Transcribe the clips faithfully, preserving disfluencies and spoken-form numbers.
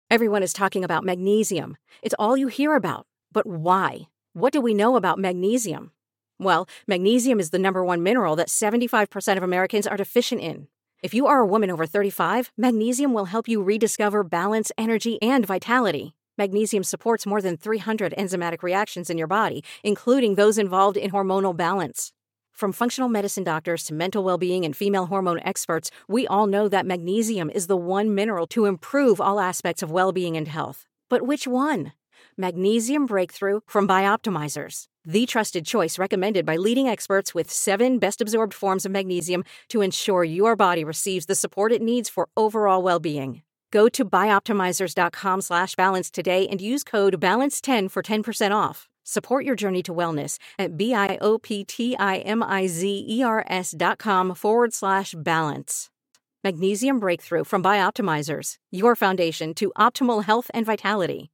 Everyone is talking about magnesium. It's all you hear about. But why? What do we know about magnesium? Well, magnesium is the number one mineral that seventy-five percent of Americans are deficient in. If you are a woman over thirty-five, magnesium will help you rediscover balance, energy, and vitality. Magnesium supports more than three hundred enzymatic reactions in your body, including those involved in hormonal balance. From functional medicine doctors to mental well-being and female hormone experts, we all know that magnesium is the one mineral to improve all aspects of well-being and health. But which one? Magnesium Breakthrough from Bioptimizers, the trusted choice recommended by leading experts with seven best-absorbed forms of magnesium to ensure your body receives the support it needs for overall well-being. Go to bioptimizers.com slash balance today and use code balance ten for ten percent off. Support your journey to wellness at B-I-O-P-T-I-M-I-Z-E-R-S dot com forward slash balance. Magnesium Breakthrough from Bioptimizers, your foundation to optimal health and vitality.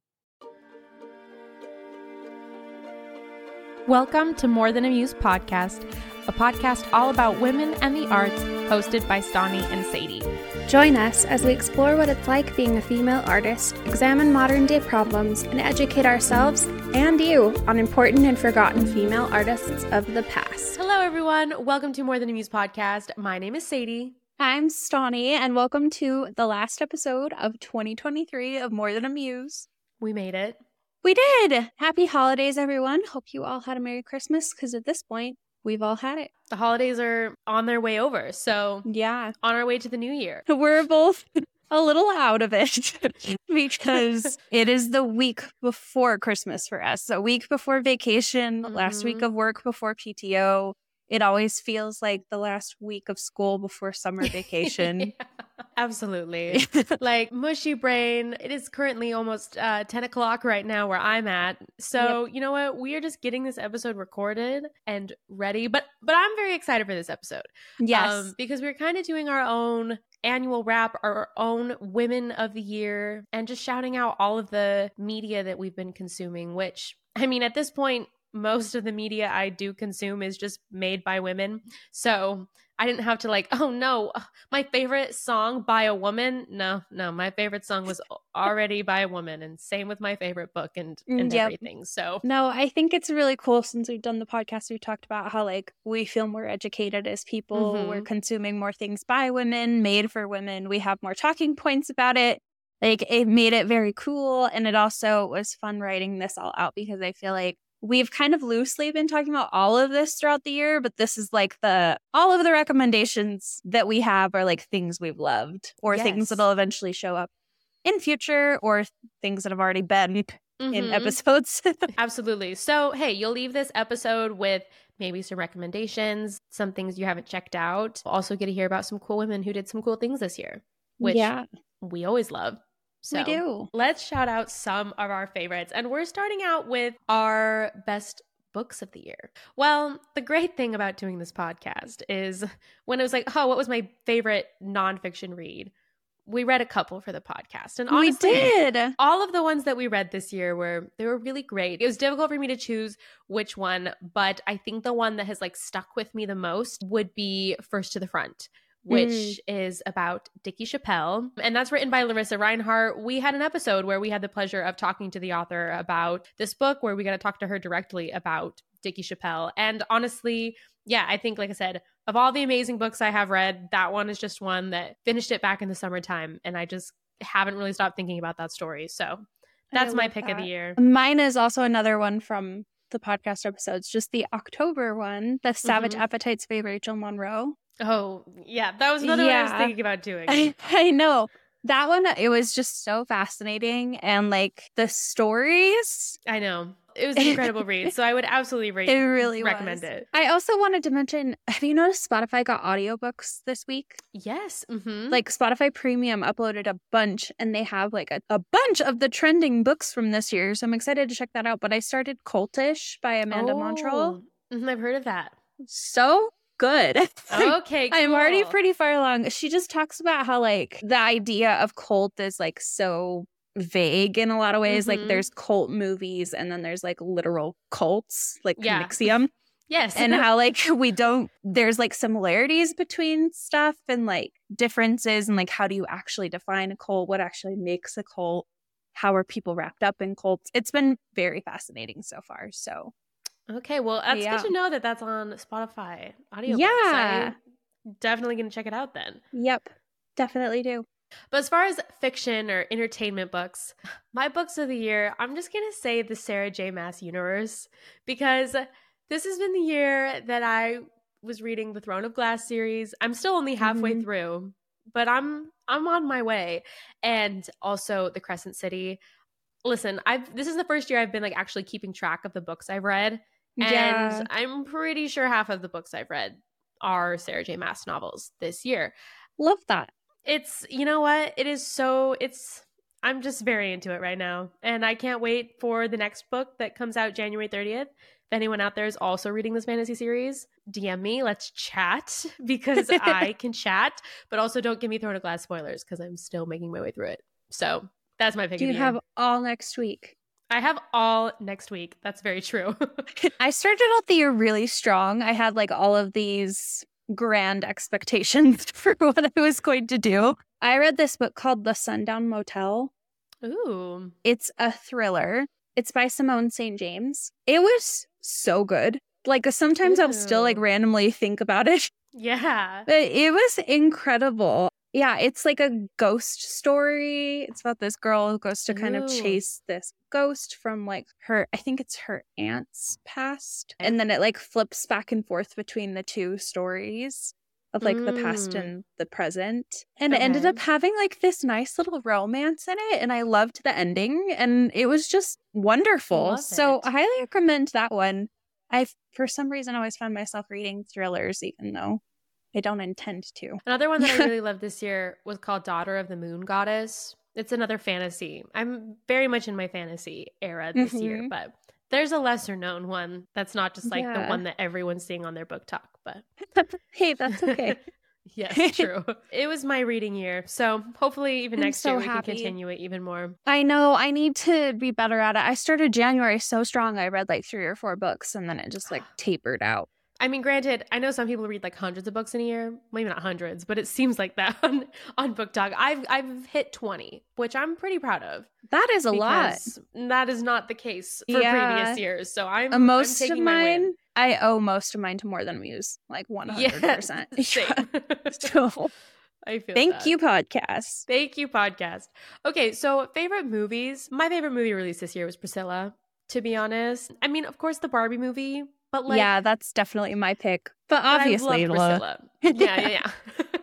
Welcome to More Than a Muse podcast, a podcast all about women and the arts, hosted by Stani and Sadie. Join us as we explore what it's like being a female artist, examine modern-day problems, and educate ourselves and you on important and forgotten female artists of the past. Hello, everyone. Welcome to More Than a Muse podcast. My name is Sadie. I'm Stani, and welcome to the last episode of twenty twenty-three of More Than a Muse. We made it. We did! Happy holidays, everyone. Hope you all had a Merry Christmas, because at this point, we've all had it. The holidays are on their way over, so yeah, on our way to the new year. We're both a little out of it because it is the week before Christmas for us. A week before vacation, mm-hmm. last week of work before P T O. It always feels like the last week of school before summer vacation. Yeah, absolutely. Like mushy brain. It is currently almost uh, ten o'clock right now where I'm at. So yep. You know what? We are just getting this episode recorded and ready. But but I'm very excited for this episode. Yes. Um, because we're kind of doing our own annual wrap, our own Women of the Year, and just shouting out all of the media that we've been consuming, which, I mean, at this point, most of the media I do consume is just made by women. So I didn't have to like, oh no, my favorite song by a woman. No, no, my favorite song was already by a woman, and same with my favorite book and, and yep. everything. So no, I think it's really cool since we've done the podcast. We've talked about how like we feel more educated as people. Mm-hmm. We're consuming more things by women, made for women. We have more talking points about it. Like it made it very cool. And it also was fun writing this all out because I feel like we've kind of loosely been talking about all of this throughout the year, but this is like the, all of the recommendations that we have are like things we've loved or yes. things that'll eventually show up in future or things that have already been mm-hmm. in episodes. Absolutely. So, hey, you'll leave this episode with maybe some recommendations, some things you haven't checked out. We'll also get to hear about some cool women who did some cool things this year, which yeah. we always love. So we do. Let's shout out some of our favorites. And we're starting out with our best books of the year. Well, the great thing about doing this podcast is when it was like, oh, what was my favorite nonfiction read? We read a couple for the podcast. And honestly, we did. All of the ones that we read this year were, they were really great. It was difficult for me to choose which one, but I think the one that has like stuck with me the most would be First to the Front, which mm. is about Dickie Chappelle. And that's written by Larissa Reinhart. We had an episode where we had the pleasure of talking to the author about this book, where we got to talk to her directly about Dickie Chappelle. And honestly, yeah, I think, like I said, of all the amazing books I have read, that one is just one that finished it back in the summertime. And I just haven't really stopped thinking about that story. So that's my pick that. of the year. Mine is also another one from the podcast episodes, just the October one, The Savage mm-hmm. Appetites by Rachel Monroe. Oh, yeah. That was another yeah. one I was thinking about doing. I, I know. That one, it was just so fascinating. And like the stories. I know. It was an incredible read. So I would absolutely rate, it really recommend was. it. I also wanted to mention, have you noticed Spotify got audiobooks this week? Yes. Mm-hmm. Like Spotify Premium uploaded a bunch and they have like a, a bunch of the trending books from this year. So I'm excited to check that out. But I started Cultish by Amanda oh, Montrell. Mm-hmm, I've heard of that. So good. Okay, cool. I'm already pretty far along. She just talks about how like the idea of cult is like so vague in a lot of ways. Mm-hmm. Like there's cult movies and then there's like literal cults, like yeah. Connixium. Yes. And how like we don't, there's like similarities between stuff and like differences and like how do you actually define a cult? What actually makes a cult? how are people wrapped up in cults. It's been very fascinating so far. So okay, well, that's yeah. good to know that that's on Spotify audiobooks. Yeah. I'm definitely going to check it out then. Yep, definitely do. But as far as fiction or entertainment books, my books of the year, I'm just going to say the Sarah J. Maas universe, because this has been the year that I was reading the Throne of Glass series. I'm still only halfway Mhm. through, but I'm I'm on my way. And also the Crescent City. Listen, I've this is the first year I've been like actually keeping track of the books I've read. Yeah. And I'm pretty sure half of the books I've read are Sarah J. Maas novels this year. Love that. It's, you know what? It is so, it's, I'm just very into it right now. And I can't wait for the next book that comes out January thirtieth. If anyone out there is also reading this fantasy series, D M me, let's chat, because I can chat, but also don't give me Throne of Glass spoilers because I'm still making my way through it. So that's my pick. Do of you the year. have all next week? I have all next week. That's very true. I started out the year really strong. I had like all of these grand expectations for what I was going to do. I read this book called The Sundown Motel. Ooh. It's a thriller. It's by Simone Saint James. It was so good. Like sometimes I'll still like Ooh. randomly think about it. Yeah. But it was incredible. Yeah, it's like a ghost story. It's about this girl who goes to kind Ooh. of chase this ghost from like her, I think it's her aunt's past. And then it like flips back and forth between the two stories of like the past Mm. and the present. And it ended Okay. up having like this nice little romance in it. And I loved the ending. And it was just wonderful. Love So it. I highly recommend that one. I've, for some reason, always found myself reading thrillers, even though I don't intend to. Another one that I really loved this year was called Daughter of the Moon Goddess. It's another fantasy. I'm very much in my fantasy era this year, Mhm. but there's a lesser known one that's not just like the Yeah. one that everyone's seeing on their book talk, but Hey, that's okay. yes, true. It was my reading year. So hopefully even I'm next so year we happy. can continue it even more. I know I need to be better at it. I started January so strong. I read like three or four books and then it just like tapered out. I mean, granted, I know some people read like hundreds of books in a year. Maybe not hundreds, but it seems like that on, on Book Talk. I've I've hit twenty, which I'm pretty proud of. That is a lot. Because that is not the case for Yeah. previous years. So I'm, Uh, most I'm of taking my win. mine, I owe most of mine to More Than Muse, like one hundred percent. Yeah, same. So, I feel thank that. you, podcast. Thank you, podcast. Okay, so favorite movies. My favorite movie released this year was Priscilla, to be honest. I mean, of course, the Barbie movie, but like, yeah, that's definitely my pick. But but I obviously, love Lola- Priscilla. Yeah, yeah, yeah.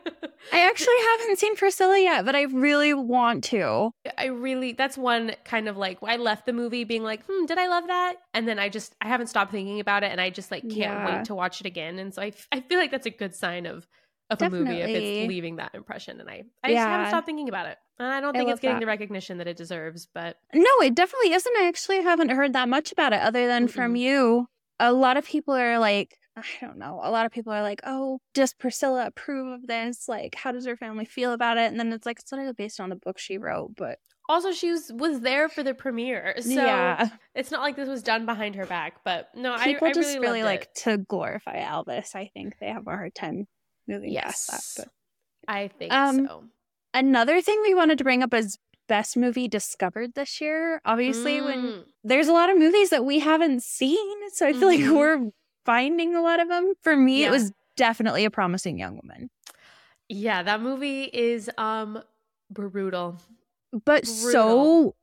I actually haven't seen Priscilla yet, but I really want to. I really, that's one kind of like, I left the movie being like, hmm, did I love that? And then I just, I haven't stopped thinking about it and I just like can't Yeah. wait to watch it again. And so I, I feel like that's a good sign of, of a movie if Definitely. it's leaving that impression. And I, I just haven't Yeah. stopped thinking about it. And I don't I think love it's getting that. the recognition that it deserves, but No, it definitely isn't. I actually haven't heard that much about it other than from Mm-mm. you. A lot of people are like, I don't know. A lot of people are like, oh, does Priscilla approve of this? Like, how does her family feel about it? And then it's like, it's literally based on a book she wrote, but also she was, was there for the premiere. So yeah. it's not like this was done behind her back, but no, People I, I just really, really, loved like it. to glorify Elvis. I think they have a hard time moving Yes, past that. I think Um, so. But another thing we wanted to bring up is best movie discovered this year. Obviously, when Mm. there's a lot of movies that we haven't seen, so I feel Mhm. like we're finding a lot of them. For me, Yeah. it was definitely A Promising Young Woman, Yeah, that movie is um brutal. but so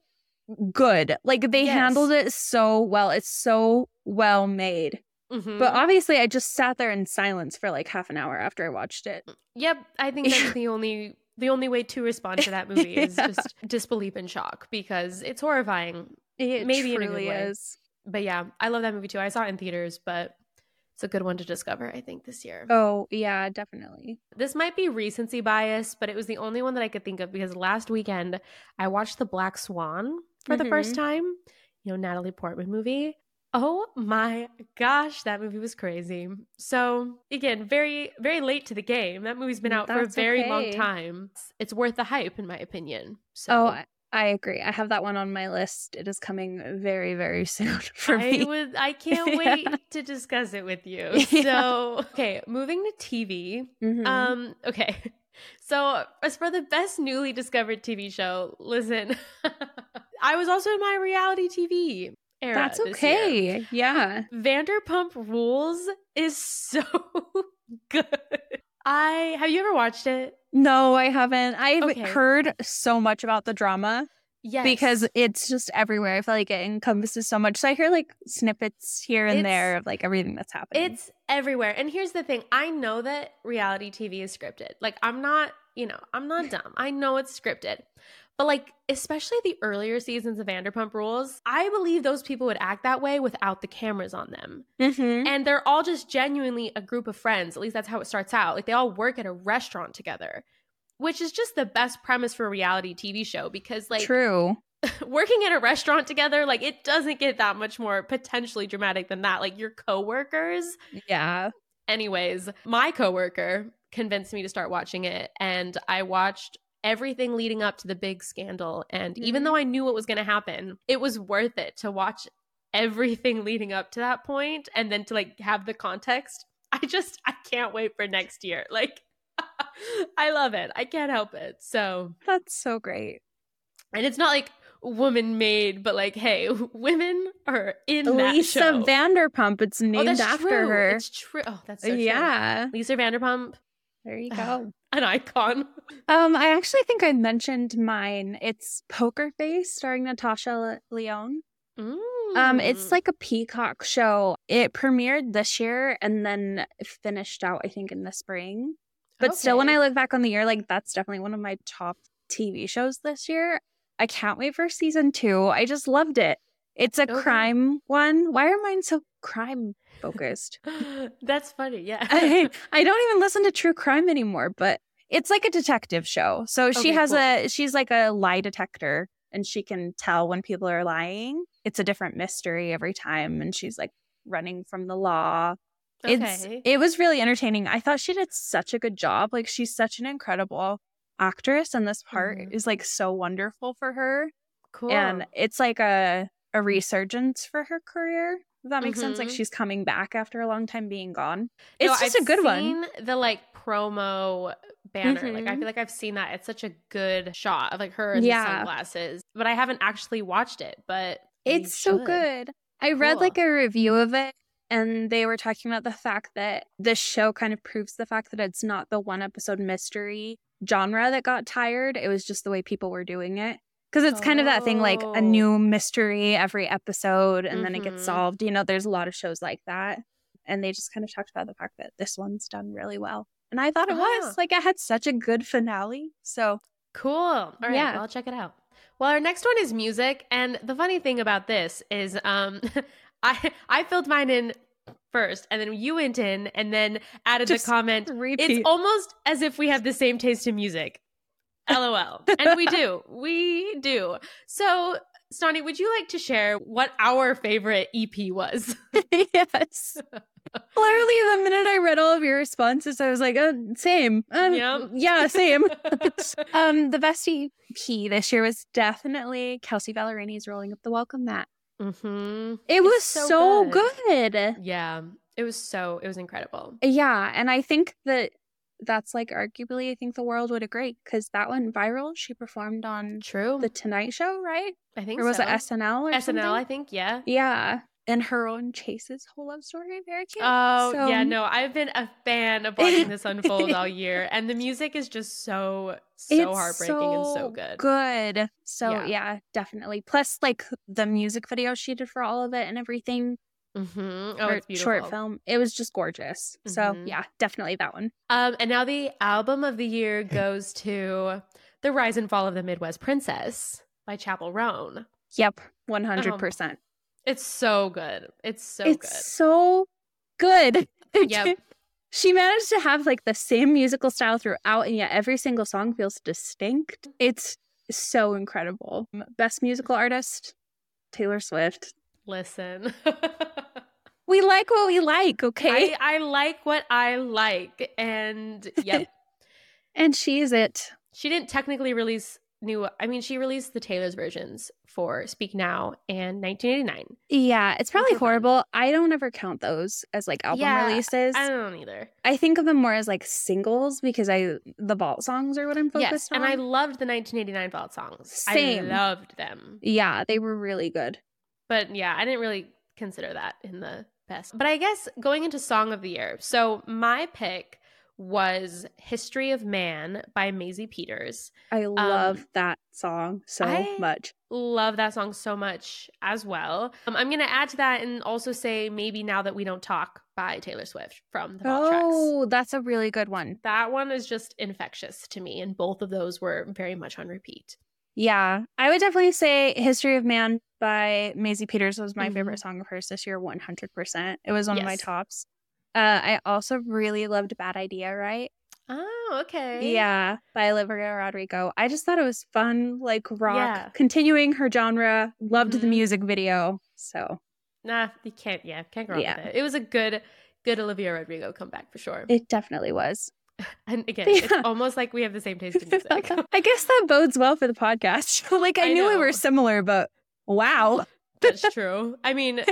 good. Like they Yes. handled it so well. It's so well made. Mhm. But obviously, I just sat there in silence for like half an hour after I watched it. Yep, I think that's the only the only way to respond to that movie is Yeah. just disbelief and shock because it's horrifying. It Maybe in a good truly way. is. But yeah, I love that movie too. I saw it in theaters, but it's a good one to discover, I think, this year. Oh yeah, definitely. This might be recency bias, but it was the only one that I could think of because last weekend I watched The Black Swan for the first Mhm. time. You know, Natalie Portman movie. Oh my gosh, that movie was crazy. So again, very, very late to the game. That movie's been out for a That's very long okay. time. It's, it's worth the hype, in my opinion. So Oh, I, I agree. I have that one on my list. It is coming very, very soon for I me. would I can't Yeah. wait to discuss it with you. Yeah. So okay, moving to T V. Mhm. Um, okay. So as for the best newly discovered T V show, listen, I was also in my reality T V era. That's this okay. year. Yeah. Vanderpump Rules is so good. I have you ever watched it? No, I haven't. I've Okay. heard so much about the drama. Yes. Because it's just everywhere. I feel like it encompasses so much. So I hear like snippets here and It's- there of like everything that's happening. It's everywhere. And here's the thing. I know that reality T V is scripted. Like, I'm not, you know, I'm not dumb. I know it's scripted. But like, especially the earlier seasons of Vanderpump Rules, I believe those people would act that way without the cameras on them. Mm-hmm. And they're all just genuinely a group of friends. At least that's how it starts out. Like, they all work at a restaurant together, which is just the best premise for a reality T V show because, like, True. working at a restaurant together, like, it doesn't get that much more potentially dramatic than that. Like, your coworkers. Yeah. Anyways, my coworker convinced me to start watching it, and I watched everything leading up to the big scandal. And Mm-hmm. even though I knew what was going to happen, it was worth it to watch everything leading up to that point and then to like have the context. I just, I can't wait for next year. Like, I love it. I can't help it. So, That's so great. and it's not like woman made, but like, hey, women are in that Lisa show. Vanderpump. It's Oh, named that's after true. her. It's true. Oh, that's so true. yeah. Lisa Vanderpump, There you go. an icon. um, I actually think I mentioned mine. It's Poker Face starring Natasha Lyonne. Mm. Um, it's like a Peacock show. It premiered this year and then finished out, I think, in the spring. But still, when Okay. I look back on the year, like that's definitely one of my top T V shows this year. I can't wait for season two. I just loved it. It's a Okay. crime one. Why are mine so crime focused? That's funny. Yeah. I, I don't even listen to true crime anymore, but it's like a detective show. So she Okay, has cool. a, she's like a lie detector and she can tell when people are lying. It's a different mystery every time. And she's like running from the law. It's, Okay. it was really entertaining. I thought she did such a good job. Like she's such an incredible actress. And this part Mhm. is like so wonderful for her. Cool. And it's like a, a resurgence for her career. If that makes sense. Like Mhm. she's coming back after a long time being gone. No, It's just I've a good one. seen the like promo banner. Like I Mhm. feel like I've seen that. It's such a good shot of like her in Yeah. the sunglasses. But I haven't actually watched it. But I It's so should. good. I read Cool. like a review of it and they were talking about the fact that this show kind of proves the fact that it's not the one episode mystery genre that got tired. It was just the way people were doing it. Because it's kind of that thing like Oh. a new mystery every episode and then it Mhm. gets solved. You know, there's a lot of shows like that. And they just kind of talked about the fact that this one's done really well. And I thought it Ah. was. Like it had such a good finale. So Cool. All right. Yeah. Well, I'll check it out. Well, our next one is music. And the funny thing about this is um I I filled mine in first and then you went in and then added Just the comment. repeat. It's almost as if we have the same taste in music. LOL. And we do. We do. So, Stani, would you like to share what our favorite E P was? Yes. Literally, the minute I read all of your responses, I was like, oh, same. Um, Yep. Yeah, same. um, the best E P this year was definitely Kelsey Ballerini's Rolling Up the Welcome Mat. Mm-hmm. It was so so, good. good. Yeah. It was so, it was incredible. Yeah, and I think that that's like arguably, I think the world would agree because that went viral. She performed on True. The Tonight Show, right? I think Or was so. it S N L or S N L, I something? think. Yeah. Yeah. And her own Chase's whole love story, very cute. Oh, So- yeah, no, I've been a fan of watching this unfold all year. And the music is just so, so It's heartbreaking and so good. Good. So Yeah. yeah. definitely. Plus, like the music video she did for all of it and everything. Mm-hmm. Oh, or it's beautiful. short film. It was just gorgeous. So Mhm. yeah, definitely that one. Um, and now the album of the year goes to The Rise and Fall of the Midwest Princess by Chappell Roan. Yep, one hundred percent. It's so good. It's so It's so good. Yep. She managed to have like the same musical style throughout, and yet every single song feels distinct. It's so incredible. Best musical artist, Taylor Swift. good. Listen. We like what we like, okay? I, I like what I like. And yep. And she is it. She didn't technically release new, I mean, she released the Taylor's versions for Speak Now and nineteen eighty-nine. Yeah, it's probably Those were horrible. fun. I don't ever count those as like album Yeah, releases. I don't either. I think of them more as like singles because I the vault songs are what I'm focused Yes, on. and I loved the nineteen eighty-nine vault songs. Same. I loved them. Yeah, they were really good. But yeah, I didn't really consider that in the best. But I guess going into Song of the Year. So my pick was History of Man by Maisie Peters. I love Um, that song so I much. Love that song so much as well. Um, I'm going to add to that and also say Maybe Now That We Don't Talk by Taylor Swift from the Vault Tracks. Oh, that's a really good one. That one is just infectious to me, and both of those were very much on repeat. Yeah, I would definitely say History of Man by Maisie Peters was my Mhm. favorite song of hers this year, one hundred percent. It was one of my Yes. tops. Uh, I also really loved Bad Idea, right? Oh, okay. Yeah, by Olivia Rodrigo. I just thought it was fun, like rock, Yeah. continuing her genre. Loved the Mhm. music video. So Nah, you can't, yeah, can't go wrong Yeah. with it. It was a good, good Olivia Rodrigo comeback for sure. it definitely was. And again, Yeah. it's almost like we have the same taste in music. I guess that bodes well for the podcast. like I, I knew we were know. similar, but wow. That's true. I mean,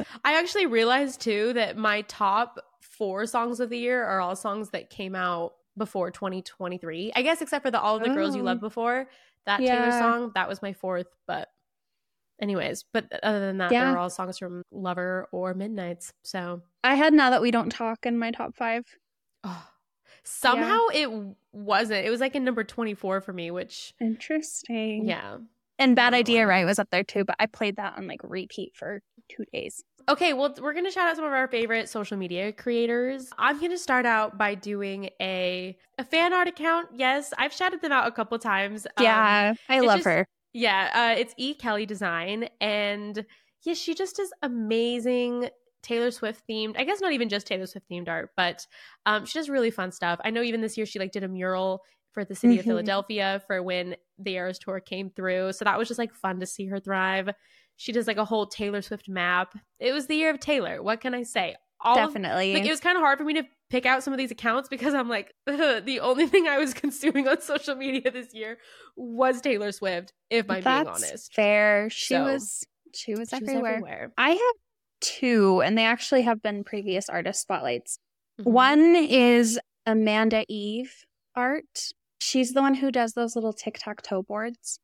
I actually realized too that my top four songs of the year are all songs that came out before twenty twenty-three. I guess except for the All of the Girls You Oh. Loved Before, that Taylor Yeah. song, that was my fourth. But anyways, but other than that, Yeah. they're all songs from Lover or Midnights. So I had Now That We Don't Talk in my top five. oh. Somehow it wasn't. It was like in number twenty-four for me, which Interesting. yeah. And Bad I don't know Idea why. Right was up there too, but I played that on like repeat for two days. Okay, well, we're going to shout out some of our favorite social media creators. I'm going to start out by doing a a fan art account. Yes, I've shouted them out a couple times. Um, Yeah, I it's love just- her. yeah, uh, it's E. Kelly Design. And yeah, she just does amazing Taylor Swift themed. I guess not even just Taylor Swift themed art, but um, she does really fun stuff. I know even this year she like did a mural for the city of Mhm. Philadelphia for when the Eras Tour came through. So that was just like fun to see her thrive. She does like a whole Taylor Swift map. It was the year of Taylor. What can I say? All of- Definitely. like it was kind of hard for me to pick out some of these accounts because I'm like, the only thing I was consuming on social media this year was Taylor Swift, if I'm That's being honest. fair. She So, was she was She was everywhere. everywhere. I have two, and they actually have been previous artist spotlights. Mhm. One is Amanda Eve Art. She's the one who does those little tic-tac-toe boards.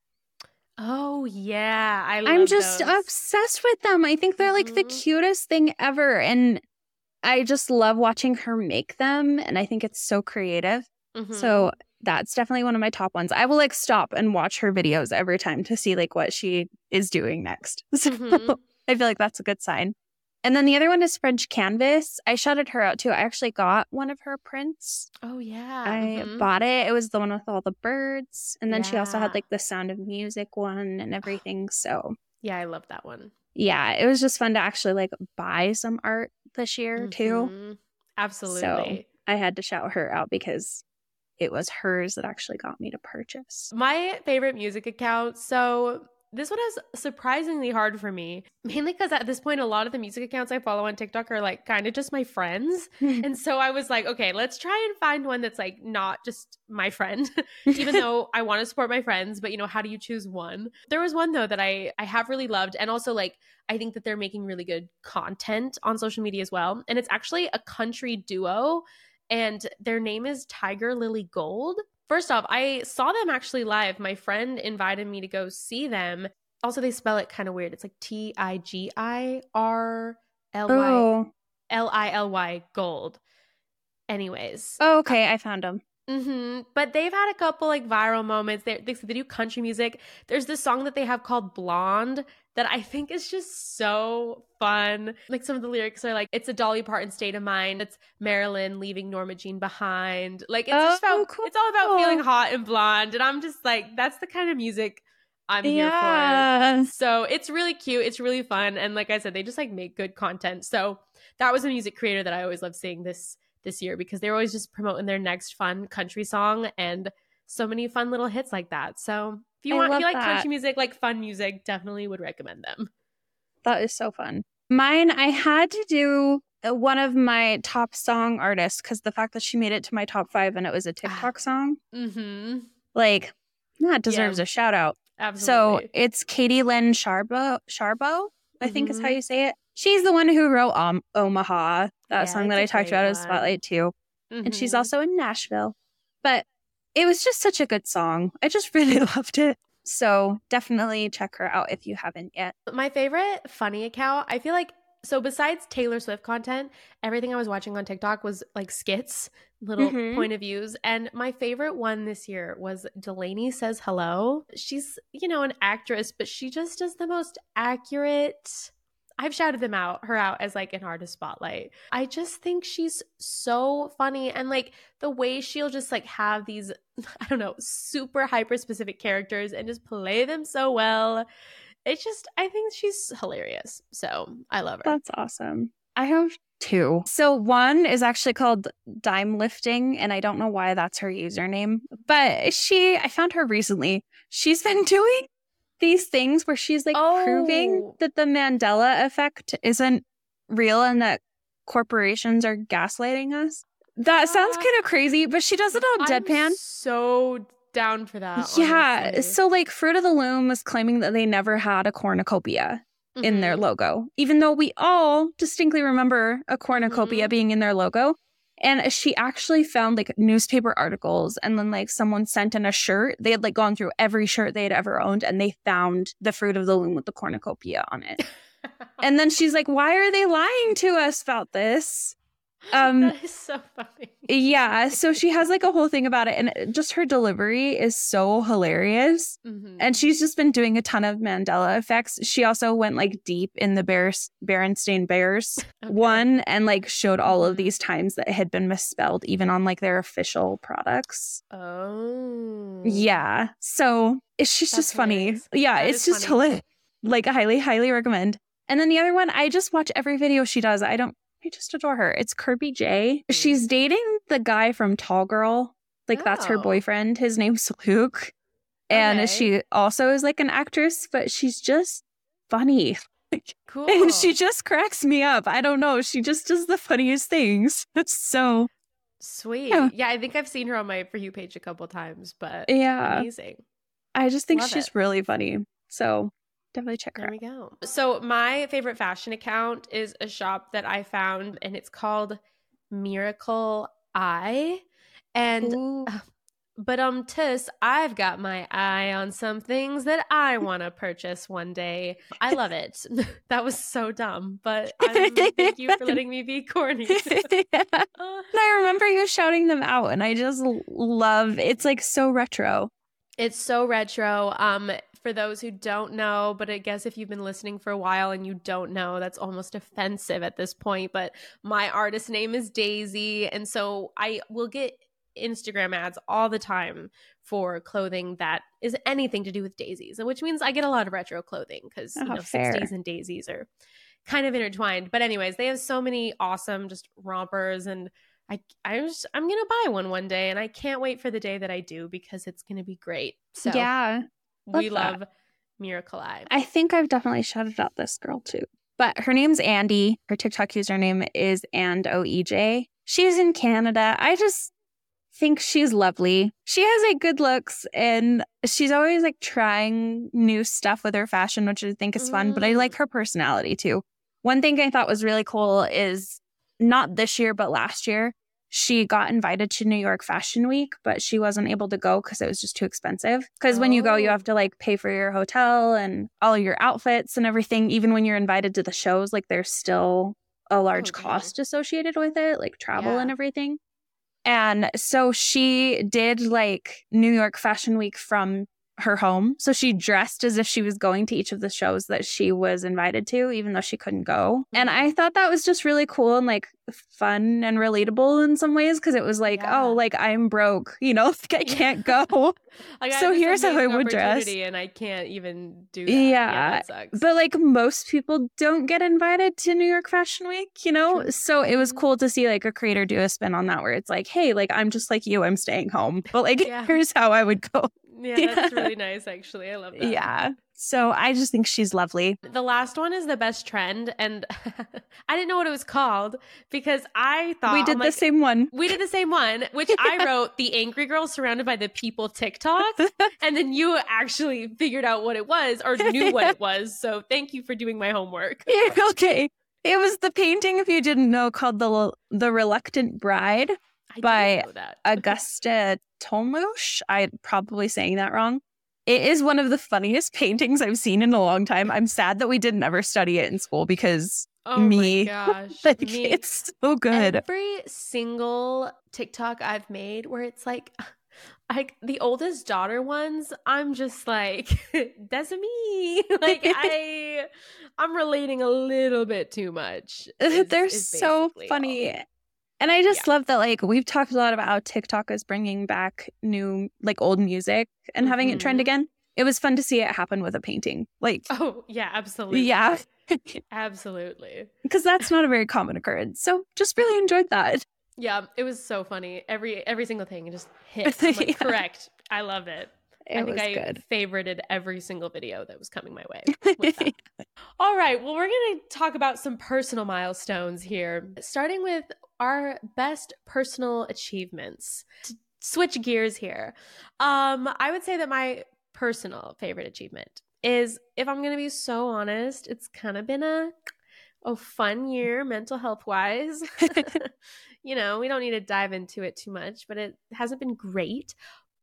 Oh yeah, I love I'm just those. obsessed with them. I think they're like the Mhm. cutest thing ever. And I just love watching her make them. And I think it's so creative. Mhm. So that's definitely one of my top ones. I will like stop and watch her videos every time to see like what she is doing next. So Mhm. I feel like that's a good sign. And then the other one is French Canvas. I shouted her out too. I actually got one of her prints. Oh yeah, I mhm. bought it. It was the one with all the birds. And then she also had Yeah. like the Sound of Music one and everything. So Yeah, I love that one yeah, it was just fun to actually like buy some art this year too. Mhm. Absolutely. I had to shout her out because it was hers that actually got me to purchase. My favorite music account. So this one is surprisingly hard for me, mainly because at this point, a lot of the music accounts I follow on TikTok are like kind of just my friends. And so I was like, okay, let's try and find one that's like not just my friend, even though I want to support my friends. But, you know, how do you choose one? There was one, though, that I, I have really loved. And also, like, I think that they're making really good content on social media as well. And it's actually a country duo. And their name is Tiger Lily Gold. First off, I saw them actually live. My friend invited me to go see them. Also, they spell it kind of weird. It's like T I G I R L Y Oh, L I L Y Gold. Anyways. oh okay. I found them. hmm But they've had a couple like viral moments. They, they they do country music. There's this song that they have called Blonde that I think is just so fun. Like some of the lyrics are like, it's a Dolly Parton state of mind. It's Marilyn leaving Norma Jean behind. Like it's just Oh, about, cool. it's all about feeling hot and blonde. And I'm just like, that's the kind of music I'm here for. Yeah. So it's really cute. It's really fun. And like I said, they just like make good content. So that was a music creator that I always loved seeing this this year because they're always just promoting their next fun country song and so many fun little hits like that. So if you I want, if love you like that. country music, like fun music, definitely would recommend them. That is so fun. Mine, I had to do uh, one of my top song artists because the fact that she made it to my top five and it was a TikTok song, Mm-hmm. like that deserves yeah. a shout out. Absolutely. So it's Katie Lynn Sharbo, Sharbo, I think mm-hmm. is how you say it. She's the one who wrote um, Omaha, that yeah, song that I talked about in Spotlight too. Mm-hmm. And she's also in Nashville. But it was just such a good song. I just really loved it. So definitely check her out if you haven't yet. My favorite funny account, I feel like, so besides Taylor Swift content, everything I was watching on TikTok was like skits, little mm-hmm. point of views. And my favorite one this year was Delaney Says Hello. She's, you know, an actress, but she just does the most accurate. I've shouted them out, her out as like an artist spotlight. I just think she's so funny. And like the way she'll just like have these, I don't know, super hyper specific characters and just play them so well. It's just, I think she's hilarious. So I love her. That's awesome. I have two. So one is actually called Dime Lifting, and I don't know why that's her username, but she, I found her recently. She's been doing these things where she's like oh. proving that the Mandela effect isn't real and that corporations are gaslighting us. That sounds kind of crazy, but she does it all deadpan. I'm so down for that. Yeah. Honestly. So like Fruit of the Loom was claiming that they never had a cornucopia mm-hmm. in their logo, even though we all distinctly remember a cornucopia mm-hmm. being in their logo. And she actually found like newspaper articles, and then like someone sent in a shirt. They had like gone through every shirt they had ever owned, and they found the Fruit of the Loom with the cornucopia on it. And then she's like, why are they lying to us about this? Um, that is so funny. Yeah. So she has like a whole thing about it, and just her delivery is so hilarious. Mm-hmm. And she's just been doing a ton of Mandela effects. She also went like deep in the Bears, Berenstain Bears okay. one, and like showed all of these times that it had been misspelled, even on like their official products. Oh. Yeah. So it's, she's That's just hilarious. funny. Yeah. That it's just hilarious. Like, I highly, highly recommend. And then the other one, I just watch every video she does. I don't. I just adore her. It's Kirby J. She's dating the guy from Tall Girl. Like, oh. that's her boyfriend. His name's Luke. And okay. she also is like an actress, but she's just funny. Cool. And she just cracks me up. I don't know. She just does the funniest things. It's so sweet. Yeah. yeah, I think I've seen her on my For You page a couple times, but yeah, amazing. I just think Love she's it. really funny. So definitely check her there out. There we go. So my favorite fashion account is a shop that I found, and it's called Miracle Eye. And uh, but um tis, I've got my eye on some things that I want to purchase one day. I love it. That was so dumb, but I'm, thank you for letting me be corny. Yeah. uh, I remember you shouting them out, and I just love. It's like so retro. It's so retro. Um, for those who don't know, but I guess if you've been listening for a while and you don't know, that's almost offensive at this point. But my artist name is Daisy, and so I will get Instagram ads all the time for clothing that is anything to do with daisies, which means I get a lot of retro clothing because oh, you know fair. sixties and daisies are kind of intertwined. But anyways, they have so many awesome just rompers, and I I just I'm gonna buy one one day, and I can't wait for the day that I do because it's gonna be great. So yeah, we love, love Miracle Eye. I think I've definitely shouted out this girl too, but her name's Andy. Her TikTok username is and O E J. She's in Canada. I just think she's lovely. She has like good looks, and she's always like trying new stuff with her fashion, which I think is fun. Mm. But I like her personality too. One thing I thought was really cool is not this year, but last year, she got invited to New York Fashion Week, but she wasn't able to go because it was just too expensive. Because oh. when you go, you have to like pay for your hotel and all your outfits and everything. Even when you're invited to the shows, like there's still a large okay. cost associated with it, like travel yeah. and everything. And so she did like New York Fashion Week from her home. So she dressed as if she was going to each of the shows that she was invited to, even though she couldn't go. Mm-hmm. And I thought that was just really cool and like fun and relatable in some ways, because it was like, yeah. oh, like I'm broke, you know, I can't go. Like, so here's how I would dress. And I can't even do that. Yeah. yeah that sucks. But like most people don't get invited to New York Fashion Week, you know? True. So it was cool to see like a creator do a spin on that where it's like, hey, like I'm just like you, I'm staying home. But like, yeah. here's how I would go. Yeah, that's yeah. really nice, actually. I love that. Yeah. So I just think she's lovely. The last one is the best trend. And I didn't know what it was called because I thought we did I'm the like, same one. We did the same one, which I wrote the angry girl surrounded by the people TikTok. And then you actually figured out what it was or knew what it was. So thank you for doing my homework. Yeah, okay. It was the painting, if you didn't know, called The The Reluctant Bride I by didn't know that. Augusta Tolmosh. I'm probably saying that wrong. It is one of the funniest paintings I've seen in a long time. I'm sad that we didn't ever study it in school because Oh me, my gosh. like, me. it's so good. Every single TikTok I've made where it's like, like the oldest daughter ones, I'm just like, that's me. Like I, I'm relating a little bit too much. Is, They're is so funny. All. And I just yeah. love that, like, we've talked a lot about how TikTok is bringing back new, like, old music and mm-hmm. having it trend again. It was fun to see it happen with a painting. Like, oh, yeah, absolutely. Yeah. Absolutely. Because that's not a very common occurrence. So just really enjoyed that. Yeah, it was so funny. Every every single thing just hit. I'm like, yeah. Correct. I love it. It I think was I good. favorited every single video that was coming my way. With that. All right. Well, we're going to talk about some personal milestones here, starting with our best personal achievements. To switch gears here, um, I would say that my personal favorite achievement is, if I'm going to be so honest, it's kind of been a, a fun year mental health wise. You know, we don't need to dive into it too much, but it hasn't been great.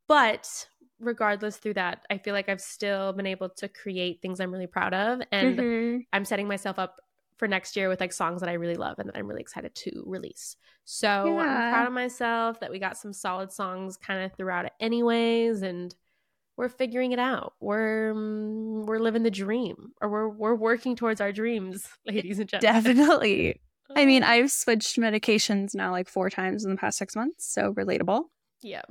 But regardless through that, I feel like I've still been able to create things I'm really proud of. And mm-hmm. I'm setting myself up for next year with like songs that I really love and that I'm really excited to release. So yeah. I'm proud of myself that we got some solid songs kind of throughout it anyways. And we're figuring it out. We're um, we're living the dream, or we're we're working towards our dreams, ladies and gentlemen. Definitely. I mean, I've switched medications now like four times in the past six months. So relatable. Yeah.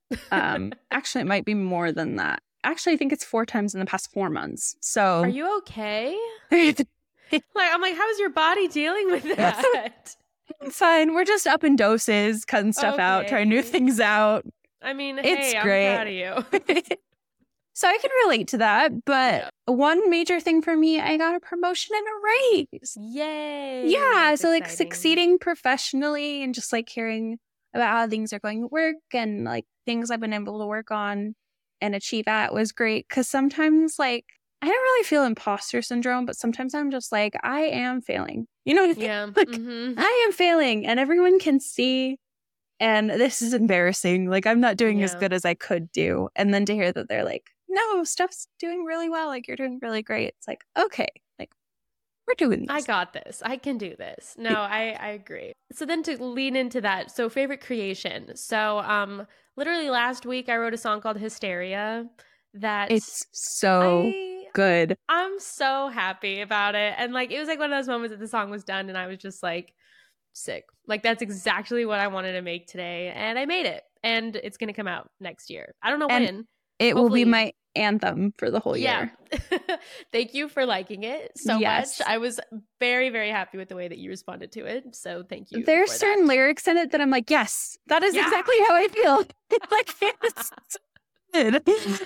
um, actually, it might be more than that. Actually, I think it's four times in the past four months. So are you okay? Like, I'm like, how's your body dealing with that? Fine. We're just up in doses, cutting stuff okay. out, trying new things out. I mean, it's hey, great. I'm proud of you. So I can relate to that. But yeah. one major thing for me, I got a promotion and a raise. Yay. Yeah. That's so like exciting. Succeeding professionally and just like hearing about how things are going at work and like things I've been able to work on and achieve at was great. Because sometimes like I don't really feel imposter syndrome, but sometimes I'm just like, I am failing. You know, yeah. like, mm-hmm. I am failing and everyone can see. And this is embarrassing. Like, I'm not doing yeah. as good as I could do. And then to hear that they're like, no, stuff's doing really well. Like, you're doing really great. It's like, okay, like, we're doing this. I got this. I can do this. No, I, I agree. So then to lean into that, so favorite creation. So um, literally last week, I wrote a song called Hysteria that it's so I, good. I'm so happy about it. And like, it was like one of those moments that the song was done and I was just like, sick. Like, that's exactly what I wanted to make today. And I made it. And it's going to come out next year. I don't know and when. It Hopefully. will be my anthem for the whole year. Yeah. Thank you for liking it so yes. much. I was very, very happy with the way that you responded to it. So thank you. There's certain that. lyrics in it that I'm like, yes, that is yeah. exactly how I feel. Like, it's good.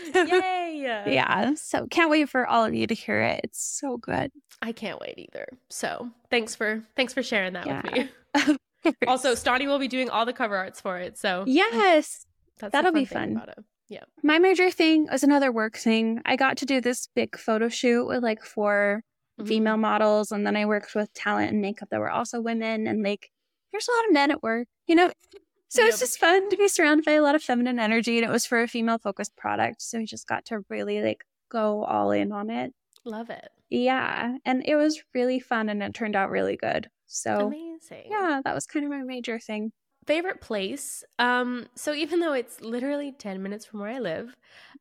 Yay. Yeah. So can't wait for all of you to hear it. It's so good. I can't wait either. So thanks for thanks for sharing that yeah. with me. Also, Stani will be doing all the cover arts for it. So yes, that's that'll fun be fun. About it. Yeah. My major thing was another work thing. I got to do this big photo shoot with like four mm-hmm. female models. And then I worked with talent and makeup that were also women. And like, there's a lot of men at work, you know? So yep. It's just fun to be surrounded by a lot of feminine energy. And it was for a female focused product. So we just got to really like go all in on it. Love it. Yeah. And it was really fun and it turned out really good. So amazing. Yeah, that was kind of my major thing. Favorite place. Um, so even though it's literally ten minutes from where I live,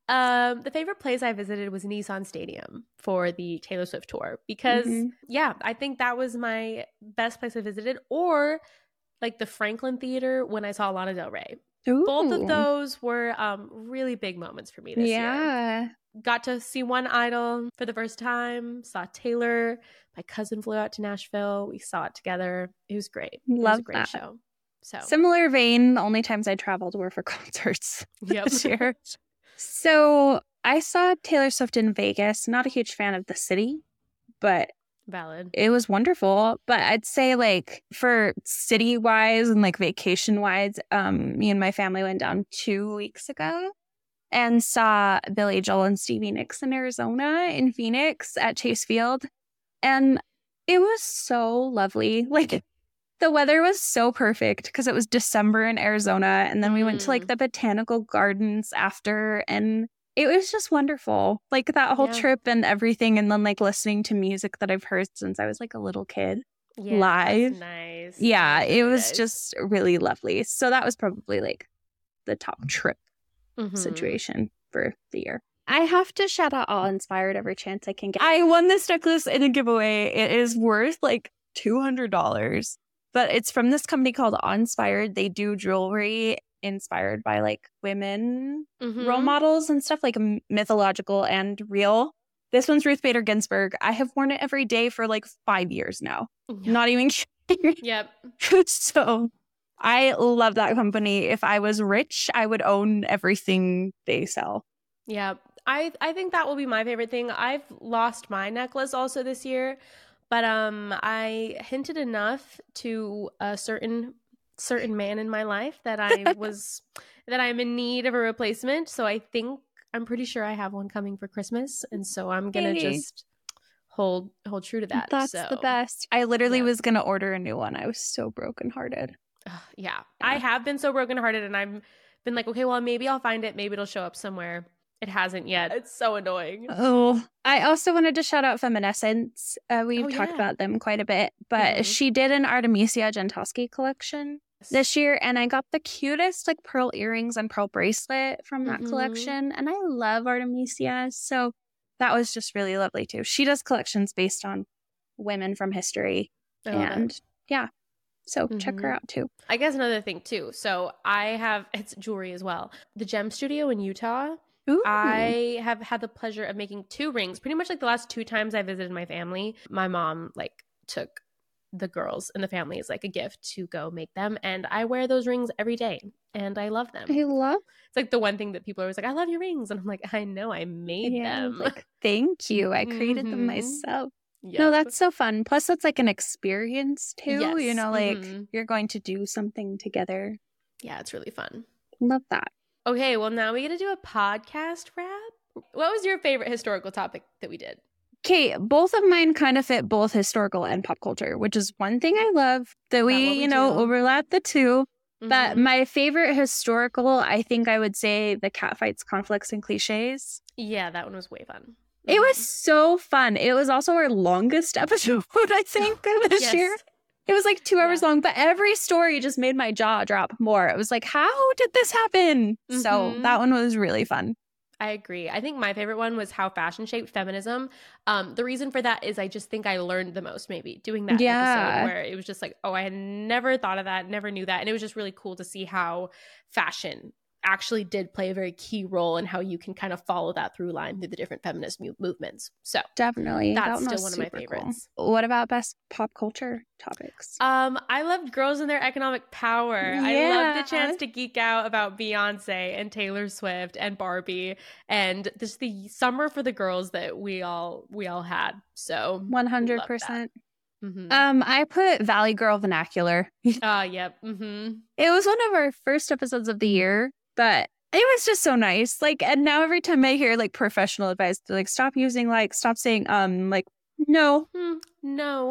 um, the favorite place I visited was Nissan Stadium for the Taylor Swift tour because mm-hmm. yeah, I think that was my best place I visited, or like the Franklin Theater when I saw Lana Del Rey. Ooh. Both of those were um, really big moments for me this yeah. year. Got to see one idol for the first time, saw Taylor. My cousin flew out to Nashville. We saw it together. It was great. Love it was a great that. show. So similar vein, the only times I traveled were for concerts yep. this year. So I saw Taylor Swift in Vegas. Not a huge fan of the city, but valid. It was wonderful. But I'd say like for city wise and like vacation wise, um, me and my family went down two weeks ago and saw Billy Joel and Stevie Nicks in Arizona in Phoenix at Chase Field. And it was so lovely. Like the weather was so perfect because it was December in Arizona. And then we mm. went to like the botanical gardens after, and it was just wonderful. Like that whole yeah. trip and everything. And then like listening to music that I've heard since I was like a little kid yeah, live. Nice. Yeah, that's it was nice. just really lovely. So that was probably like the top trip mm-hmm. situation for the year. I have to shout out Awe Inspired every chance I can get. I won this necklace in a giveaway. It is worth like two hundred dollars, but it's from this company called Awe Inspired. They do jewelry inspired by like women mm-hmm. role models and stuff, like mythological and real. This one's Ruth Bader Ginsburg. I have worn it every day for like five years now. Yep. Not even kidding. Yep. So I love that company. If I was rich, I would own everything they sell. Yeah. I, I think that will be my favorite thing. I've lost my necklace also this year, but um, I hinted enough to a certain certain man in my life that I was that I'm in need of a replacement. So I think I'm pretty sure I have one coming for Christmas, and so I'm gonna hey. just hold hold true to that. That's so, the best. I literally yeah. was gonna order a new one. I was so brokenhearted. Uh, yeah, I have been so brokenhearted, and I've been like, okay, well, maybe I'll find it. Maybe it'll show up somewhere. It hasn't yet. It's so annoying. Oh, I also wanted to shout out Feminescence. Uh, we've oh, talked yeah. about them quite a bit, but mm-hmm. she did an Artemisia Gentileschi collection this year, and I got the cutest like pearl earrings and pearl bracelet from that mm-hmm. collection, and I love Artemisia, so that was just really lovely too. She does collections based on women from history, and it. yeah, so mm-hmm. check her out too. I guess another thing too, so I have, it's jewelry as well. The Gem Studio in Utah. Ooh. I have had the pleasure of making two rings pretty much like the last two times I visited my family. My mom like took the girls and the family as like a gift to go make them, and I wear those rings every day and I love them. I love it's like the one thing that people are always like, I love your rings, and I'm like, I know, I made yeah, them. Like, thank you. I created mm-hmm. them myself. Yep. No, that's so fun. Plus it's like an experience too. Yes. You know, like mm-hmm. you're going to do something together. Yeah, it's really fun. Love that. Okay, well, now we get to do a podcast wrap. What was your favorite historical topic that we did? Okay, both of mine kind of fit both historical and pop culture, which is one thing I love that we, we you know, do. overlap the two. Mm-hmm. But my favorite historical, I think I would say the Catfights, Conflicts, and Cliches. Yeah, that one was way fun. Mm-hmm. It was so fun. It was also our longest episode, I think, this yes. year. It was like two hours yeah. long, but every story just made my jaw drop more. It was like, how did this happen? Mm-hmm. So that one was really fun. I agree. I think my favorite one was how fashion shaped feminism. Um, the reason for that is I just think I learned the most maybe doing that yeah. episode where it was just like, oh, I had never thought of that, never knew that. And it was just really cool to see how fashion actually did play a very key role in how you can kind of follow that through line through the different feminist mu- movements. So definitely, that's that still one of my favorites. Cool. What about best pop culture topics? Um, I loved girls and their economic power. Yeah. I loved the chance to geek out about Beyonce and Taylor Swift and Barbie and just the summer for the girls that we all we all had. So one hundred percent. Mm-hmm. Um, I put Valley Girl Vernacular. Ah, uh, yep. Mm-hmm. It was one of our first episodes of the year. But it was just so nice. Like, and now every time I hear like professional advice, they're like, stop using like, stop saying, um, like, no. Mm, no.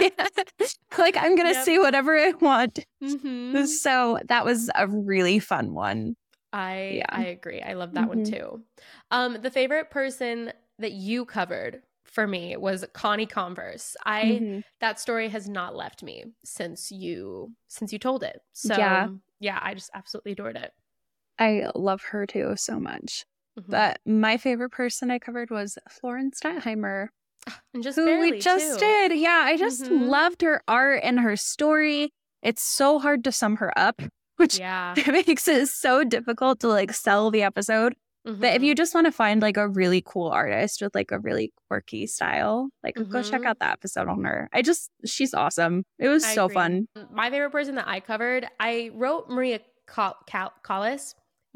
Like, I'm going to yep. say whatever I want. Mm-hmm. So that was a really fun one. I yeah. I agree. I love that mm-hmm. one too. Um, the favorite person that you covered for me was Connie Converse. I mm-hmm. that story has not left me since you since you told it. So yeah, yeah I just absolutely adored it. I love her too so much. Mm-hmm. But my favorite person I covered was Florence Steinheimer. And just who barely, we just too. did. Yeah, I just mm-hmm. loved her art and her story. It's so hard to sum her up, which yeah. makes it so difficult to like sell the episode. Mm-hmm. But if you just want to find like a really cool artist with like a really quirky style, like mm-hmm. go check out that episode on her. I just, she's awesome. It was I so agree. fun. My favorite person that I covered, I wrote Maria Call- Call- Callas.